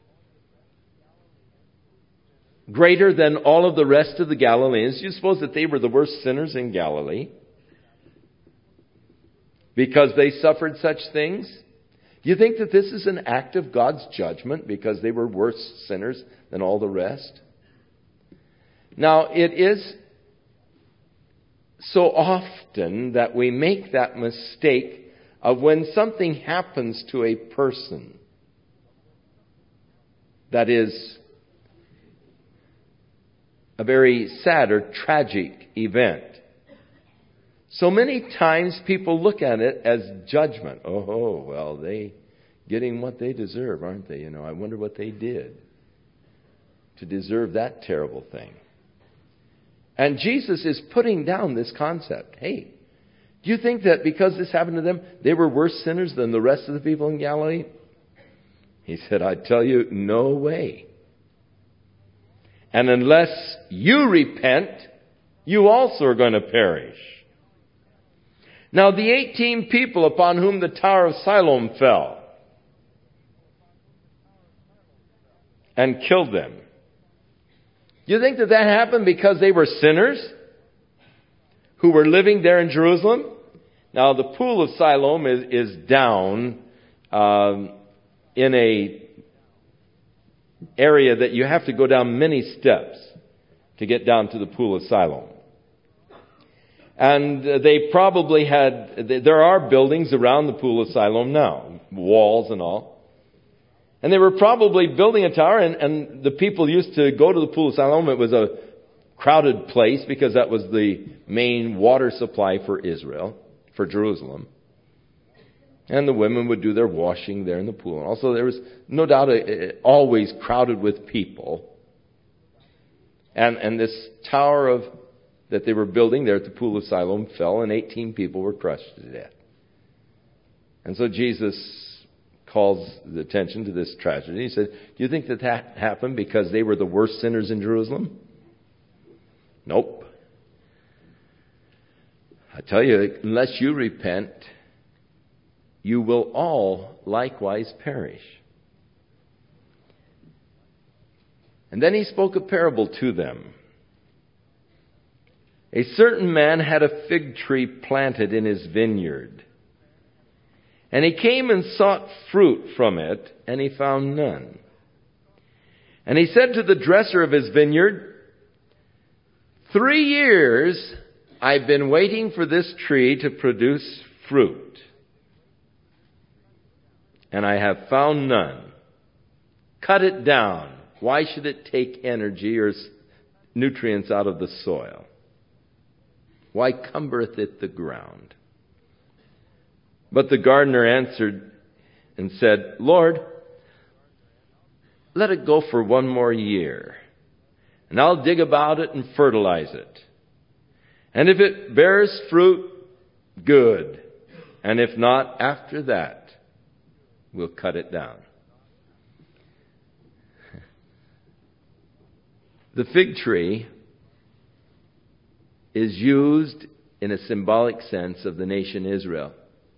greater than all of the rest of the Galileans? Do you suppose that they were the worst sinners in Galilee because they suffered such things? Do you think that this is an act of God's judgment because they were worse sinners than all the rest? Now, it is so often that we make that mistake of when something happens to a person that is a very sad or tragic event. So many times people look at it as judgment. Oh, well, they getting what they deserve, aren't they? You know, I wonder what they did to deserve that terrible thing. And Jesus is putting down this concept. Hey, do you think that because this happened to them, they were worse sinners than the rest of the people in Galilee? He said, I tell you, no way. And unless you repent, you also are going to perish. Now, the eighteen people upon whom the Tower of Siloam fell, and killed them. Do you think that that happened because they were sinners who were living there in Jerusalem? Now, the pool of Siloam is, is down um, in a area that you have to go down many steps to get down to the pool of Siloam. And they probably had, there are buildings around the pool of Siloam now, walls and all. And they were probably building a tower, and, and the people used to go to the pool of Siloam. It was a crowded place because that was the main water supply for Israel, for Jerusalem. And the women would do their washing there in the pool. And also there was no doubt a, a, always crowded with people. And, and this tower of that they were building there at the pool of Siloam fell, and eighteen people were crushed to death. And so Jesus calls the attention to this tragedy. He said, do you think that that happened because they were the worst sinners in Jerusalem? Nope. I tell you, unless you repent, you will all likewise perish. And then he spoke a parable to them. A certain man had a fig tree planted in his vineyard. And he came and sought fruit from it, and he found none. And he said to the dresser of his vineyard, Three years I've been waiting for this tree to produce fruit, and I have found none. Cut it down. Why should it take energy or nutrients out of the soil? Why cumbereth it the ground? But the gardener answered and said, Lord, let it go for one more year, and I'll dig about it and fertilize it. And if it bears fruit, good. And if not, after that, we'll cut it down. The fig tree is used in a symbolic sense of the nation Israel.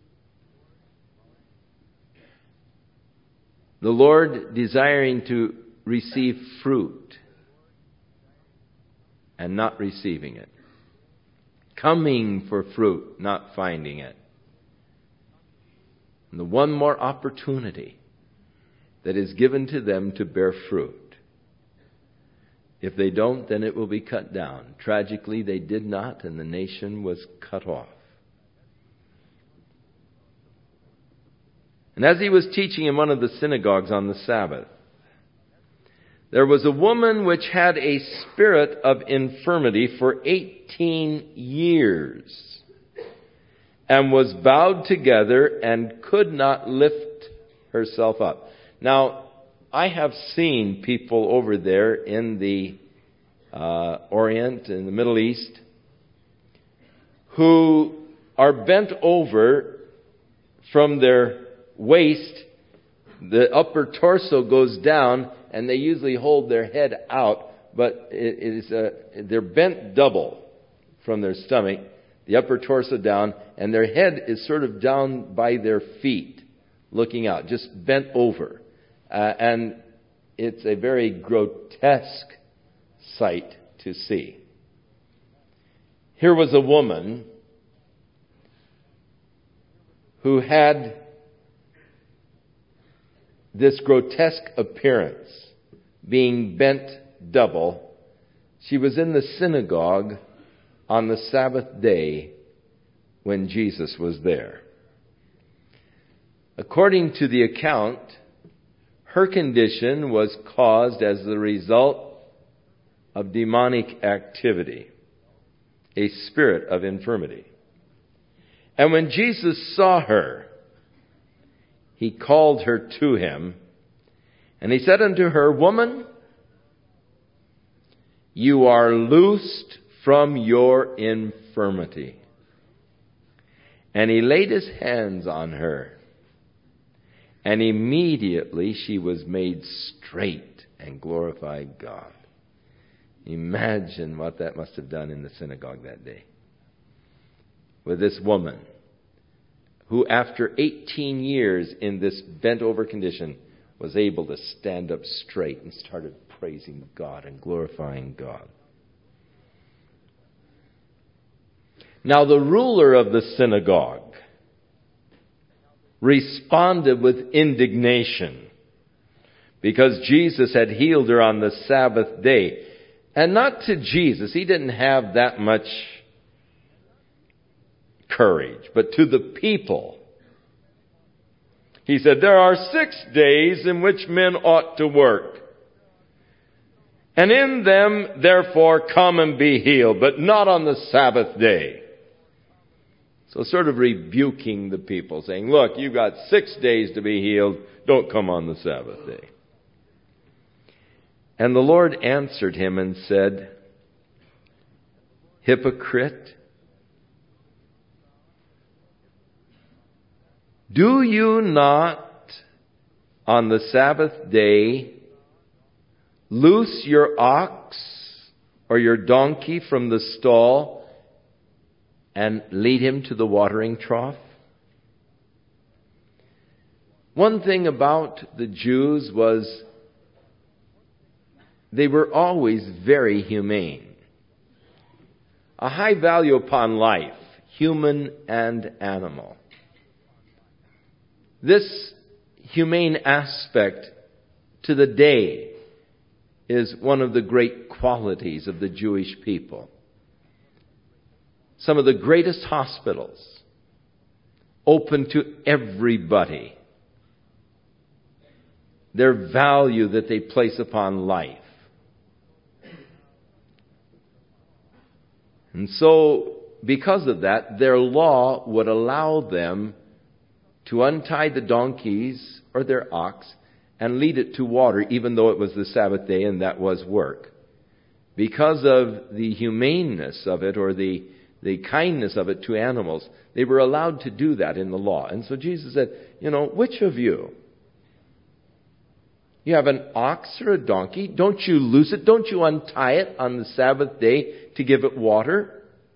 The Lord desiring to receive fruit and not receiving it. Coming for fruit, not finding it. And the one more opportunity that is given to them to bear fruit. If they don't, then it will be cut down. Tragically, they did not, and the nation was cut off. And as he was teaching in one of the synagogues on the Sabbath, there was a woman which had a spirit of infirmity for eighteen years, and was bowed together and could not lift herself up. Now, I have seen people over there in the uh, Orient, in the Middle East, who are bent over from their waist. The upper torso goes down, and they usually hold their head out, but it is a, they're bent double from their stomach, the upper torso down, and their head is sort of down by their feet, looking out, just bent over. Uh, and it's a very grotesque sight to see. Here was a woman who had this grotesque appearance, being bent double. She was in the synagogue on the Sabbath day when Jesus was there. According to the account, her condition was caused as the result of demonic activity, a spirit of infirmity. And when Jesus saw her, he called her to him, and he said unto her, Woman, you are loosed from your infirmity. And he laid his hands on her, and immediately she was made straight and glorified God. Imagine what that must have done in the synagogue that day. With this woman, who after eighteen years in this bent over condition was able to stand up straight and started praising God and glorifying God. Now the ruler of the synagogue responded with indignation because Jesus had healed her on the Sabbath day. And not to Jesus. He didn't have that much courage. But to the people. He said, there are six days in which men ought to work. And in them, therefore, come and be healed, but not on the Sabbath day. So sort of rebuking the people, saying, look, you've got six days to be healed. Don't come on the Sabbath day. And the Lord answered him and said, hypocrite, do you not on the Sabbath day loose your ox or your donkey from the stall and lead him to the watering trough? One thing about the Jews was they were always very humane. A high value upon life, human and animal. This humane aspect to the day is one of the great qualities of the Jewish people. Some of the greatest hospitals open to everybody. Their value that they place upon life. And so, because of that, their law would allow them to untie the donkeys or their ox and lead it to water, even though it was the Sabbath day and that was work. Because of the humaneness of it, or the, the kindness of it to animals, they were allowed to do that in the law. And so Jesus said, you know, which of you? You have an ox or a donkey. Don't you loose it? Don't you untie it on the Sabbath day to give it water?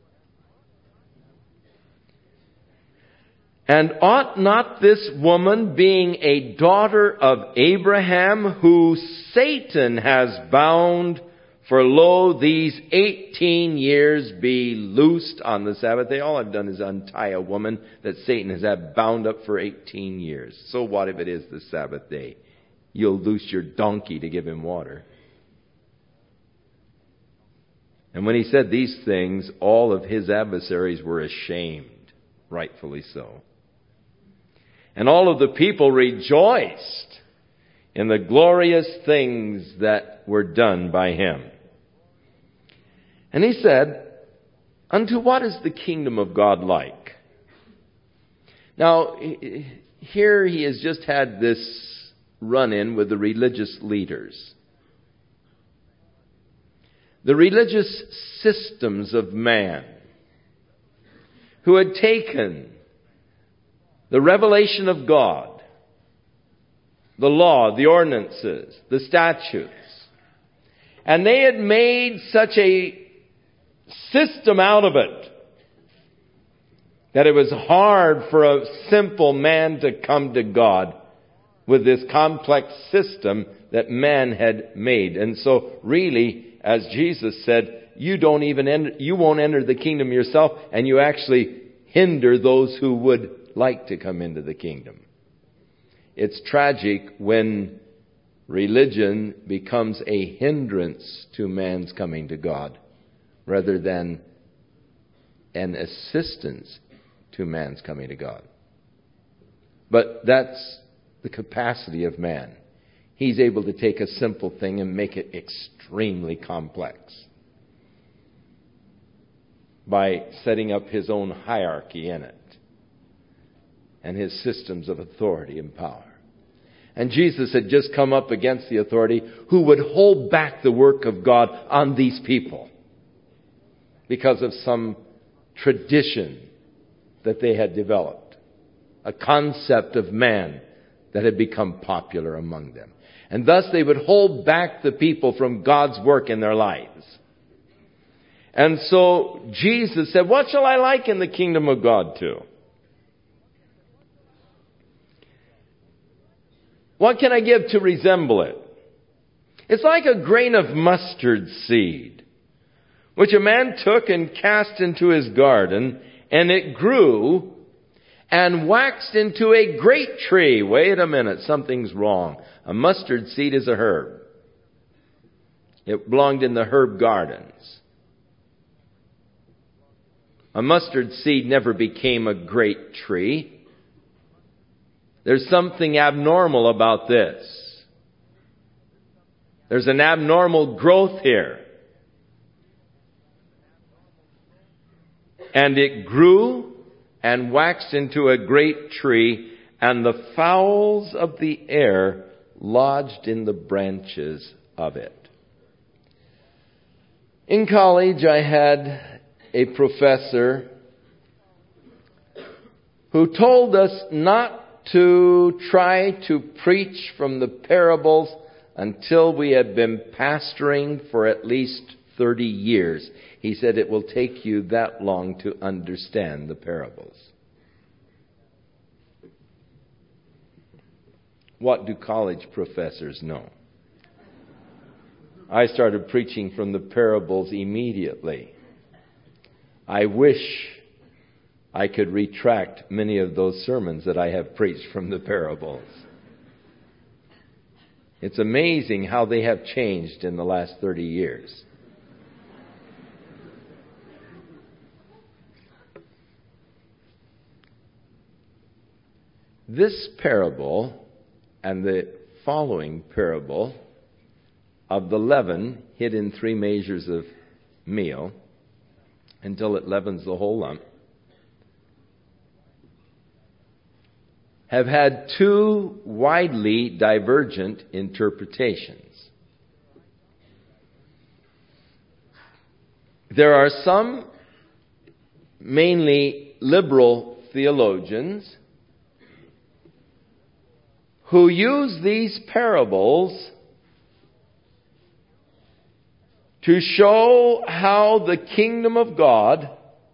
And ought not this woman, being a daughter of Abraham, who Satan has bound for lo, these eighteen years, be loosed on the Sabbath day? All I've done is untie a woman that Satan has had bound up for eighteen years. So what if it is the Sabbath day? You'll loose your donkey to give him water. And when he said these things, all of his adversaries were ashamed, rightfully so. And all of the people rejoiced in the glorious things that were done by him. And he said, unto what is the kingdom of God like? Now, here he has just had this run-in with the religious leaders. The religious systems of man, who had taken the revelation of God, the law, the ordinances, the statutes, and they had made such a system out of it that it was hard for a simple man to come to God with this complex system that man had made. And so really, as Jesus said, you don't even enter, you won't enter the kingdom yourself, and you actually hinder those who would like to come into the kingdom. It's tragic when religion becomes a hindrance to man's coming to God rather than an assistance to man's coming to God. But that's the capacity of man. He's able to take a simple thing and make it extremely complex by setting up his own hierarchy in it and his systems of authority and power. And Jesus had just come up against the authority who would hold back the work of God on these people because of some tradition that they had developed, a concept of man that had become popular among them. And thus they would hold back the people from God's work in their lives. And so Jesus said, what shall I liken the kingdom of God to? What can I give to resemble it? It's like a grain of mustard seed, which a man took and cast into his garden, and it grew and waxed into a great tree. Wait a minute, something's wrong. A mustard seed is a herb. It belonged in the herb gardens. A mustard seed never became a great tree. There's something abnormal about this. There's an abnormal growth here. And it grew and waxed into a great tree, and the fowls of the air lodged in the branches of it. In college, I had a professor who told us not to try to preach from the parables until we had been pastoring for at least thirty years. He said it will take you that long to understand the parables. What do college professors know? I started preaching from the parables immediately. I wish I could retract many of those sermons that I have preached from the parables. It's amazing how they have changed in the last thirty years. This parable and the following parable of the leaven hid in three measures of meal until it leavens the whole lump have had two widely divergent interpretations. There are some, mainly liberal theologians, who use these parables to show how the kingdom of God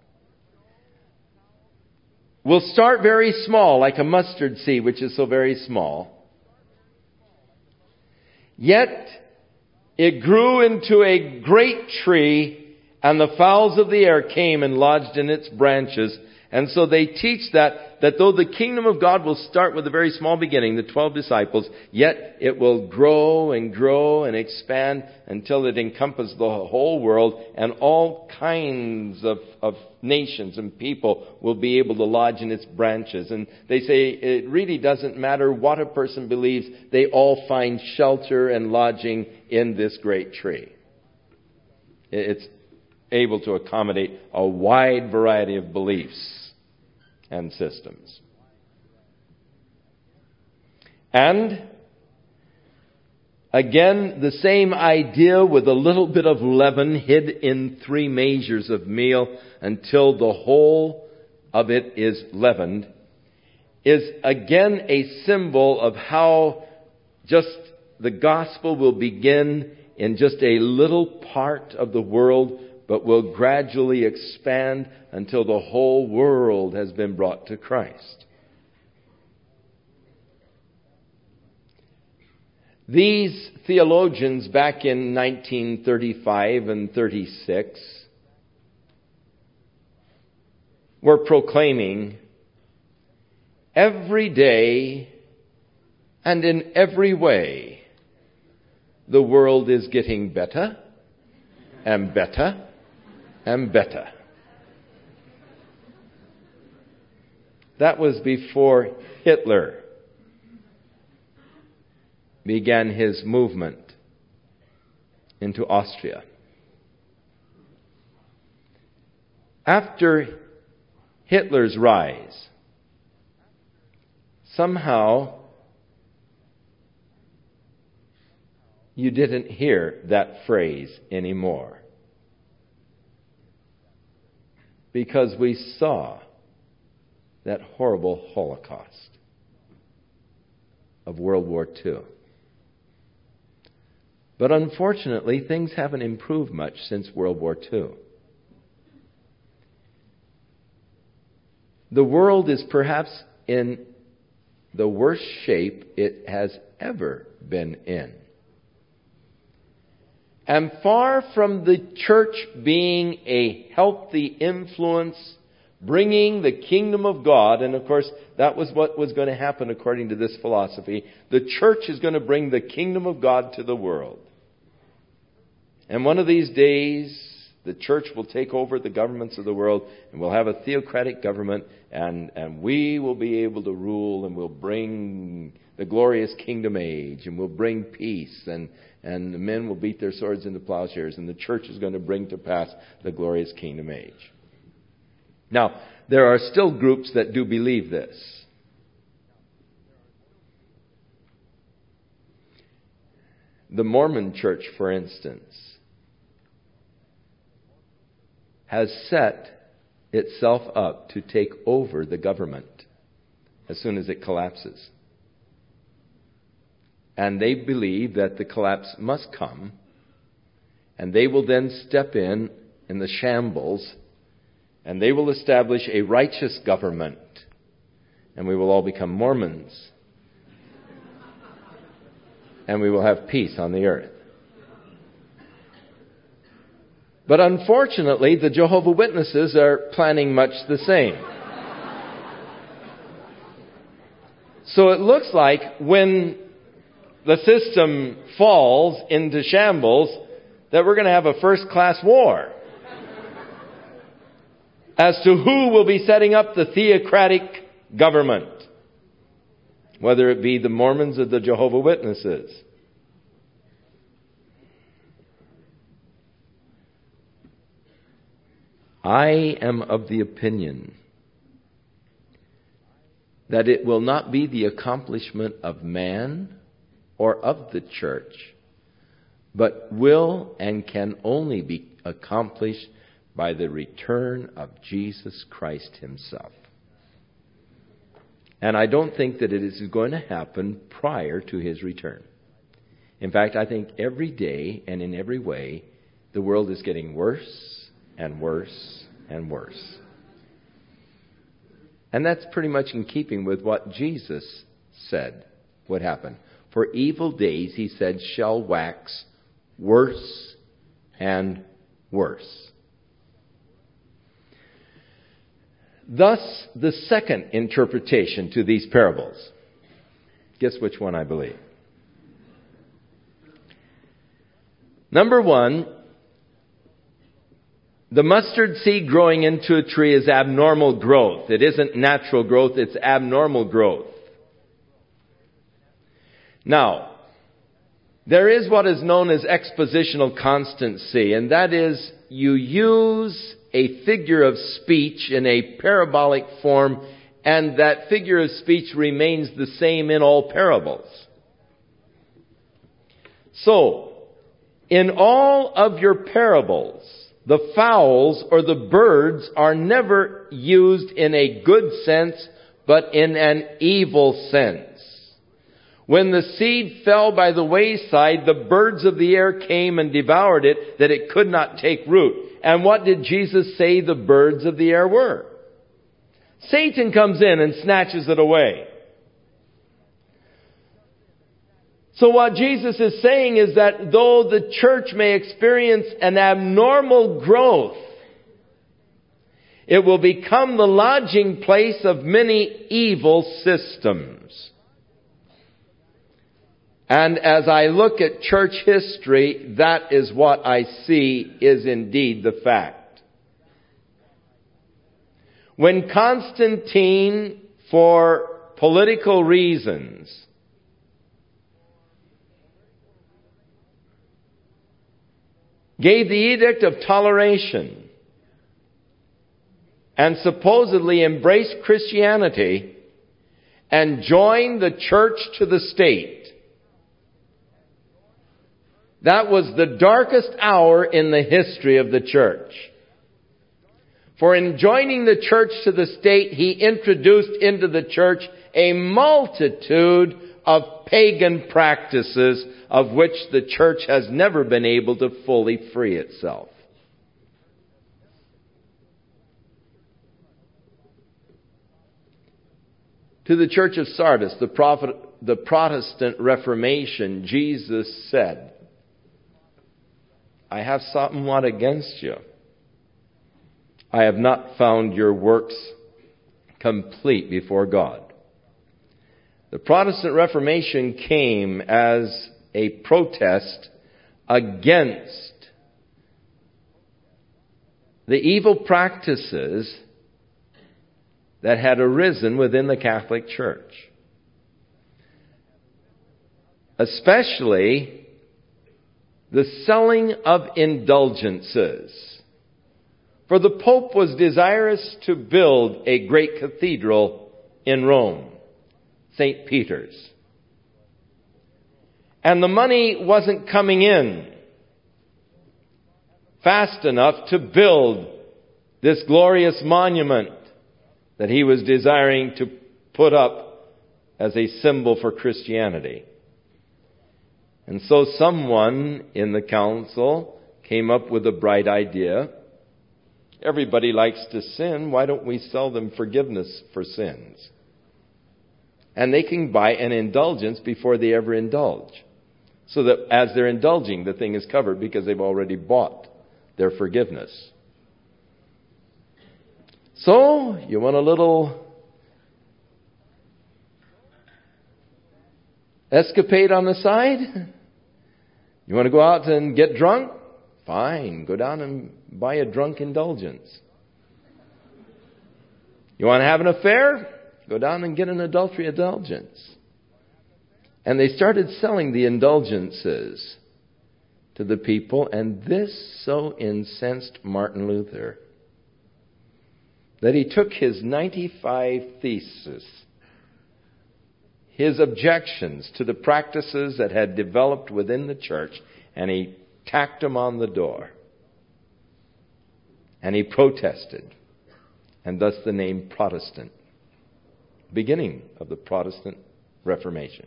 will start very small, like a mustard seed, which is so very small. Yet it grew into a great tree, and the fowls of the air came and lodged in its branches. And so they teach that, that though the kingdom of God will start with a very small beginning, the twelve disciples, yet it will grow and grow and expand until it encompasses the whole world, and all kinds of, of nations and people will be able to lodge in its branches. And they say it really doesn't matter what a person believes, they all find shelter and lodging in this great tree. It's able to accommodate a wide variety of beliefs and systems. And again, the same idea with a little bit of leaven hid in three measures of meal until the whole of it is leavened, is again a symbol of how just the gospel will begin in just a little part of the world, but will gradually expand until the whole world has been brought to Christ. These theologians back in nineteen thirty-five and thirty-six were proclaiming every day and in every way the world is getting better and better and better. That was before Hitler began his movement into Austria. After Hitler's rise, somehow you didn't hear that phrase anymore, because we saw that horrible Holocaust of World War Two. But unfortunately, things haven't improved much since World War Two. The world is perhaps in the worst shape it has ever been in. And far from the church being a healthy influence, bringing the kingdom of God, and of course that was what was going to happen according to this philosophy, the church is going to bring the kingdom of God to the world. And one of these days, the church will take over the governments of the world, and we'll have a theocratic government, and, and we will be able to rule, and we'll bring the glorious kingdom age, and we'll bring peace, and, and the men will beat their swords into plowshares, and the church is going to bring to pass the glorious kingdom age. Now, there are still groups that do believe this. The Mormon Church, for instance, has set itself up to take over the government as soon as it collapses. And they believe that the collapse must come, and they will then step in in the shambles, and they will establish a righteous government, and we will all become Mormons, and we will have peace on the earth. But unfortunately, the Jehovah's Witnesses are planning much the same. So it looks like when the system falls into shambles, that we're going to have a first-class war as to who will be setting up the theocratic government, whether it be the Mormons or the Jehovah's Witnesses. I am of the opinion that it will not be the accomplishment of man or of the church, but will and can only be accomplished by the return of Jesus Christ himself. And I don't think that it is going to happen prior to his return. In fact, I think every day and in every way, the world is getting worse and worse and worse. And that's pretty much in keeping with what Jesus said would happen. For evil days, he said, shall wax worse and worse. Thus, the second interpretation to these parables. Guess which one I believe? Number one, the mustard seed growing into a tree is abnormal growth. It isn't natural growth, it's abnormal growth. Now, there is what is known as expositional constancy, and that is you use a figure of speech in a parabolic form, and that figure of speech remains the same in all parables. So, in all of your parables, the fowls or the birds are never used in a good sense, but in an evil sense. When the seed fell by the wayside, the birds of the air came and devoured it, that it could not take root. And what did Jesus say the birds of the air were? Satan comes in and snatches it away. So what Jesus is saying is that though the church may experience an abnormal growth, it will become the lodging place of many evil systems. And as I look at church history, that is what I see is indeed the fact. When Constantine, for political reasons, gave the Edict of Toleration and supposedly embraced Christianity and joined the church to the state, that was the darkest hour in the history of the church. For in joining the church to the state, he introduced into the church a multitude of pagan practices of which the church has never been able to fully free itself. To the church of Sardis, the, prophet, the Protestant Reformation, Jesus said, I have somewhat against you. I have not found your works complete before God. The Protestant Reformation came as a protest against the evil practices that had arisen within the Catholic Church. Especially the selling of indulgences. For the Pope was desirous to build a great cathedral in Rome, Saint Peter's. And the money wasn't coming in fast enough to build this glorious monument that he was desiring to put up as a symbol for Christianity. And so someone in the council came up with a bright idea. Everybody likes to sin. Why don't we sell them forgiveness for sins? And they can buy an indulgence before they ever indulge. So that as they're indulging, the thing is covered because they've already bought their forgiveness. So, you want a little escapade on the side? You want to go out and get drunk? Fine, go down and buy a drunk indulgence. You want to have an affair? Go down and get an adultery indulgence. And they started selling the indulgences to the people, and this so incensed Martin Luther that he took his ninety-five theses, his objections to the practices that had developed within the church, and he tacked them on the door. And he protested, and thus the name Protestant, beginning of the Protestant Reformation.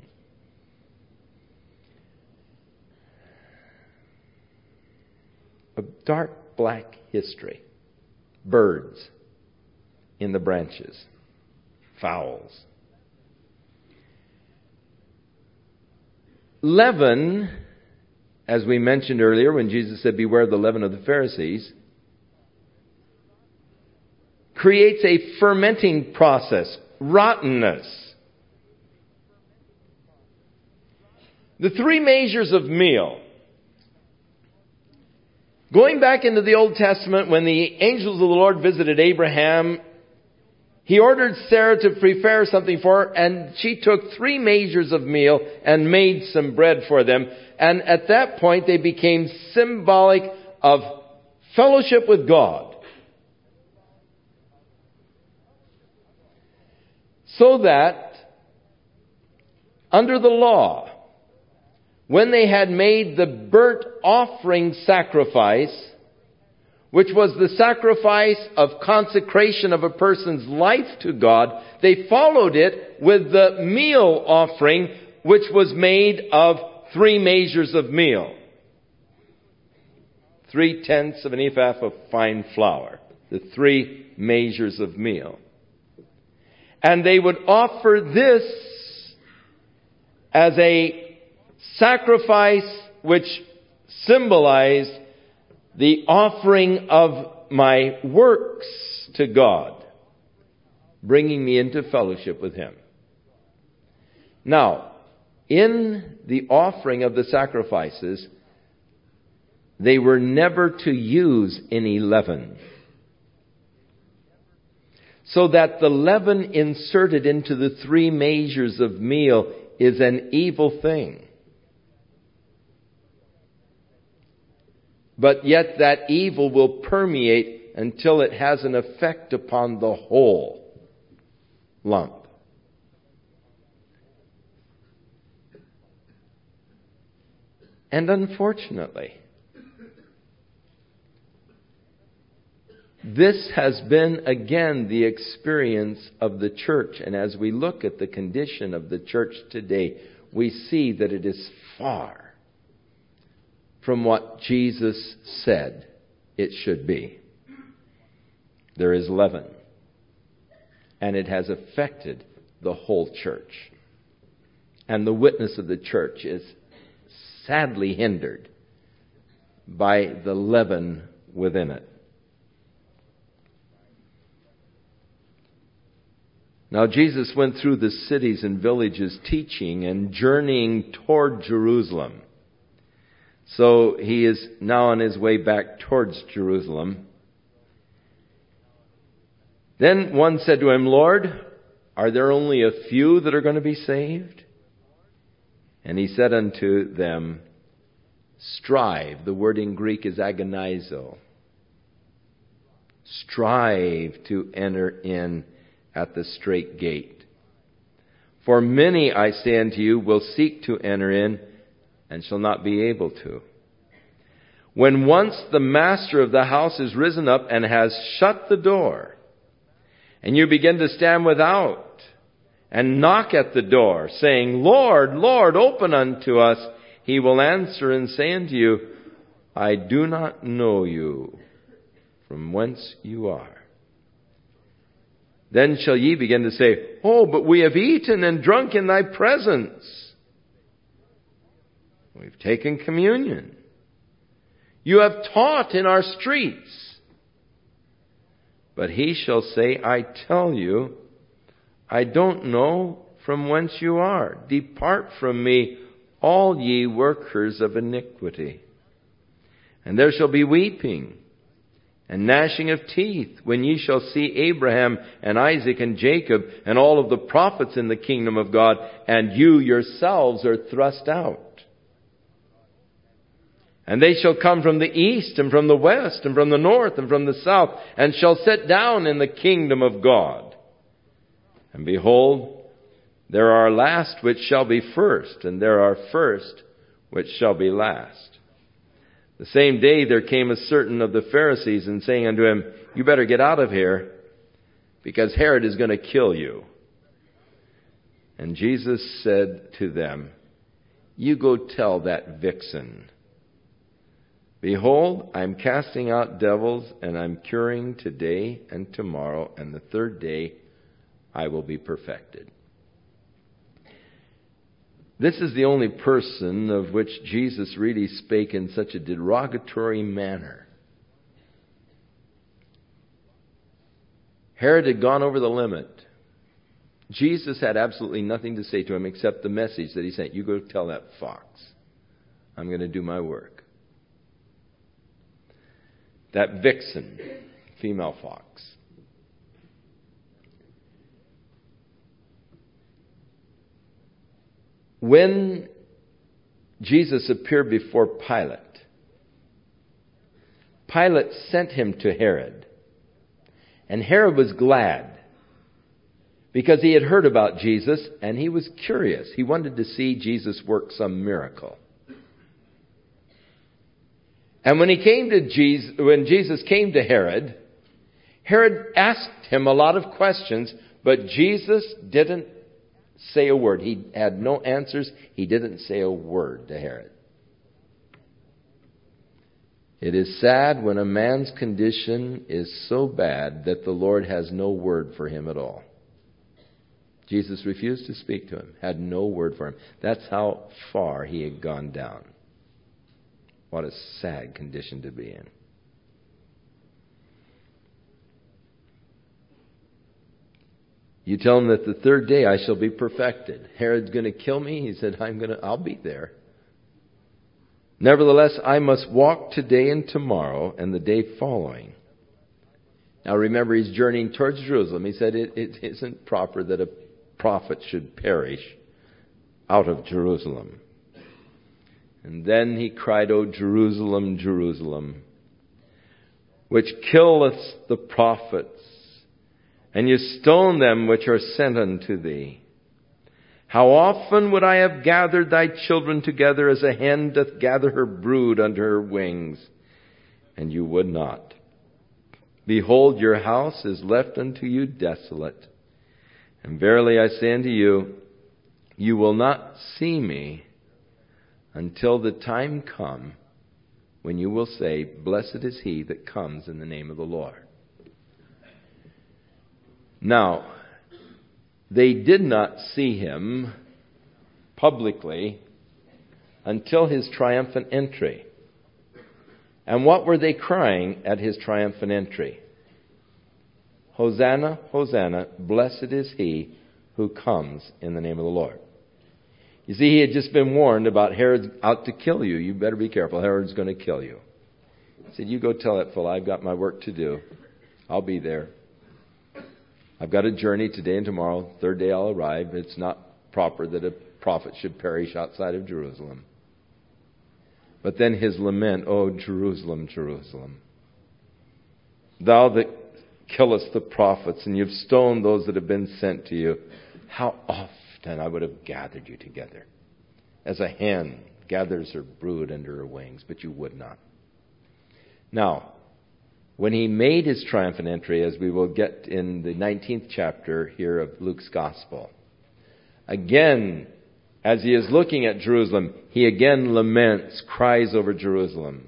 A dark black history. Birds in the branches. Fowls. Leaven, as we mentioned earlier when Jesus said, beware the leaven of the Pharisees, creates a fermenting process. Rottenness. The three measures of meal. Going back into the Old Testament, when the angels of the Lord visited Abraham, he ordered Sarah to prepare something for her, and she took three measures of meal and made some bread for them. And at that point, they became symbolic of fellowship with God. So that, under the law, when they had made the burnt offering sacrifice, which was the sacrifice of consecration of a person's life to God, they followed it with the meal offering, which was made of three measures of meal. Three-tenths of an ephah of fine flour. The three measures of meal. And they would offer this as a sacrifice which symbolized the offering of my works to God, bringing me into fellowship with Him. Now, in the offering of the sacrifices, they were never to use any leaven. So that the leaven inserted into the three measures of meal is an evil thing. But yet that evil will permeate until it has an effect upon the whole lump. And unfortunately, this has been again the experience of the church. And as we look at the condition of the church today, we see that it is far from what Jesus said it should be. There is leaven. And it has affected the whole church. And the witness of the church is sadly hindered by the leaven within it. Now Jesus went through the cities and villages teaching and journeying toward Jerusalem. So he is now on his way back towards Jerusalem. Then one said to him, Lord, are there only a few that are going to be saved? And he said unto them, strive. The word in Greek is agonizo. Strive to enter in at the strait gate. For many, I say unto you, will seek to enter in and shall not be able to. When once the master of the house is risen up and has shut the door, and you begin to stand without and knock at the door, saying, Lord, Lord, open unto us, he will answer and say unto you, I do not know you, from whence you are. Then shall ye begin to say, oh, but we have eaten and drunk in thy presence. We've taken communion. You have taught in our streets. But he shall say, I tell you, I don't know from whence you are. Depart from me, all ye workers of iniquity. And there shall be weeping and gnashing of teeth when ye shall see Abraham and Isaac and Jacob and all of the prophets in the kingdom of God, and you yourselves are thrust out. And they shall come from the east and from the west and from the north and from the south, and shall sit down in the kingdom of God. And behold, there are last which shall be first, and there are first which shall be last. The same day there came a certain of the Pharisees, and saying unto him, you better get out of here, because Herod is going to kill you. And Jesus said to them, you go tell that vixen, behold, I'm casting out devils, and I'm curing today and tomorrow, and the third day I will be perfected. This is the only person of which Jesus really spake in such a derogatory manner. Herod had gone over the limit. Jesus had absolutely nothing to say to him except the message that he sent. You go tell that fox, I'm going to do my work. That vixen, female fox. When Jesus appeared before Pilate, Pilate sent him to Herod. And Herod was glad because he had heard about Jesus and he was curious. He wanted to see Jesus work some miracle. And when he came to Jesus, when Jesus came to Herod, Herod asked him a lot of questions, but Jesus didn't say a word. He had no answers. He didn't say a word to Herod. It is sad when a man's condition is so bad that the Lord has no word for him at all. Jesus refused to speak to him, had no word for him. That's how far he had gone down. What a sad condition to be in. You tell him that the third day I shall be perfected. Herod's going to kill me. He said, I'm going to, I'll be there. Nevertheless, I must walk today and tomorrow and the day following. Now remember, he's journeying towards Jerusalem. He said it, it isn't proper that a prophet should perish out of Jerusalem. And then he cried, O Jerusalem, Jerusalem, which killeth the prophets, and you stone them which are sent unto thee. How often would I have gathered thy children together as a hen doth gather her brood under her wings, and you would not. Behold, your house is left unto you desolate. And verily I say unto you, you will not see me until the time come when you will say, blessed is he that comes in the name of the Lord. Now, they did not see him publicly until his triumphant entry. And what were they crying at his triumphant entry? Hosanna, Hosanna, blessed is he who comes in the name of the Lord. You see, he had just been warned about Herod out to kill you. You better be careful. Herod's going to kill you. He said, you go tell that fellow I've got my work to do. I'll be there. I've got a journey today and tomorrow. Third day I'll arrive. It's not proper that a prophet should perish outside of Jerusalem. But then his lament, oh, Jerusalem, Jerusalem, thou that killest the prophets, and you've stoned those that have been sent to you, how often I would have gathered you together, as a hen gathers her brood under her wings, but you would not. Now, when he made his triumphant entry, as we will get in the nineteenth chapter here of Luke's Gospel, again, as he is looking at Jerusalem, he again laments, cries over Jerusalem.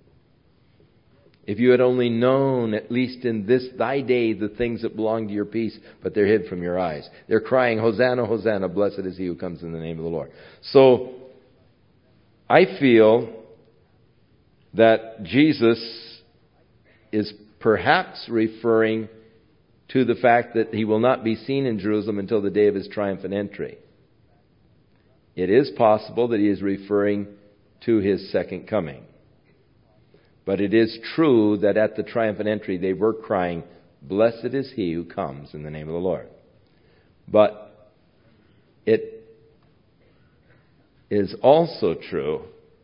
If you had only known, at least in this thy day, the things that belong to your peace, but they're hid from your eyes. They're crying, Hosanna, Hosanna, blessed is he who comes in the name of the Lord. So, I feel that Jesus is perhaps referring to the fact that he will not be seen in Jerusalem until the day of his triumphant entry. It is possible that he is referring to his second coming. But it is true that at the triumphant entry they were crying, blessed is he who comes in the name of the Lord. But it is also true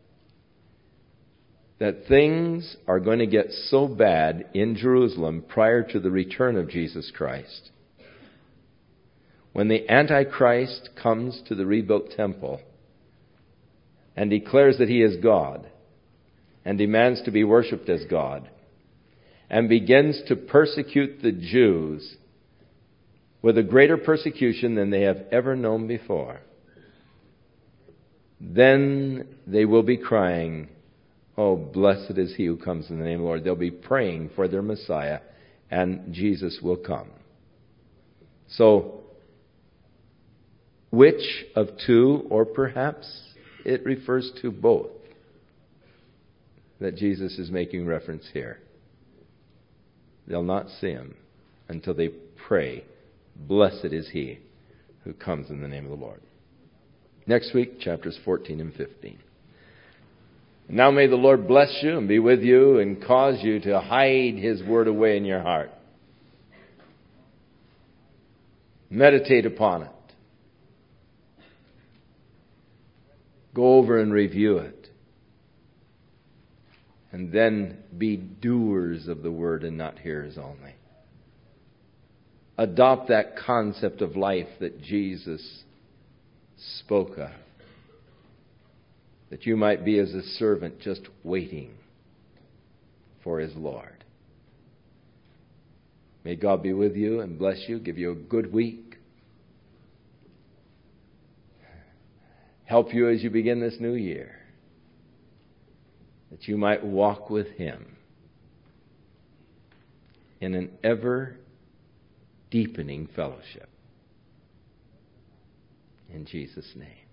that things are going to get so bad in Jerusalem prior to the return of Jesus Christ. When the Antichrist comes to the rebuilt temple and declares that he is God and demands to be worshipped as God and begins to persecute the Jews with a greater persecution than they have ever known before, then they will be crying, oh, blessed is he who comes in the name of the Lord. They'll be praying for their Messiah, and Jesus will come. So, which of two, or perhaps it refers to both, that Jesus is making reference here? They'll not see him until they pray, blessed is he who comes in the name of the Lord. Next week, chapters fourteen and fifteen. Now may the Lord bless you and be with you and cause you to hide his word away in your heart. Meditate upon it. Go over and review it. And then be doers of the word and not hearers only. Adopt that concept of life that Jesus spoke of. That you might be as a servant just waiting for his Lord. May God be with you and bless you, give you a good week. Help you as you begin this new year. That you might walk with him in an ever deepening fellowship. In Jesus' name.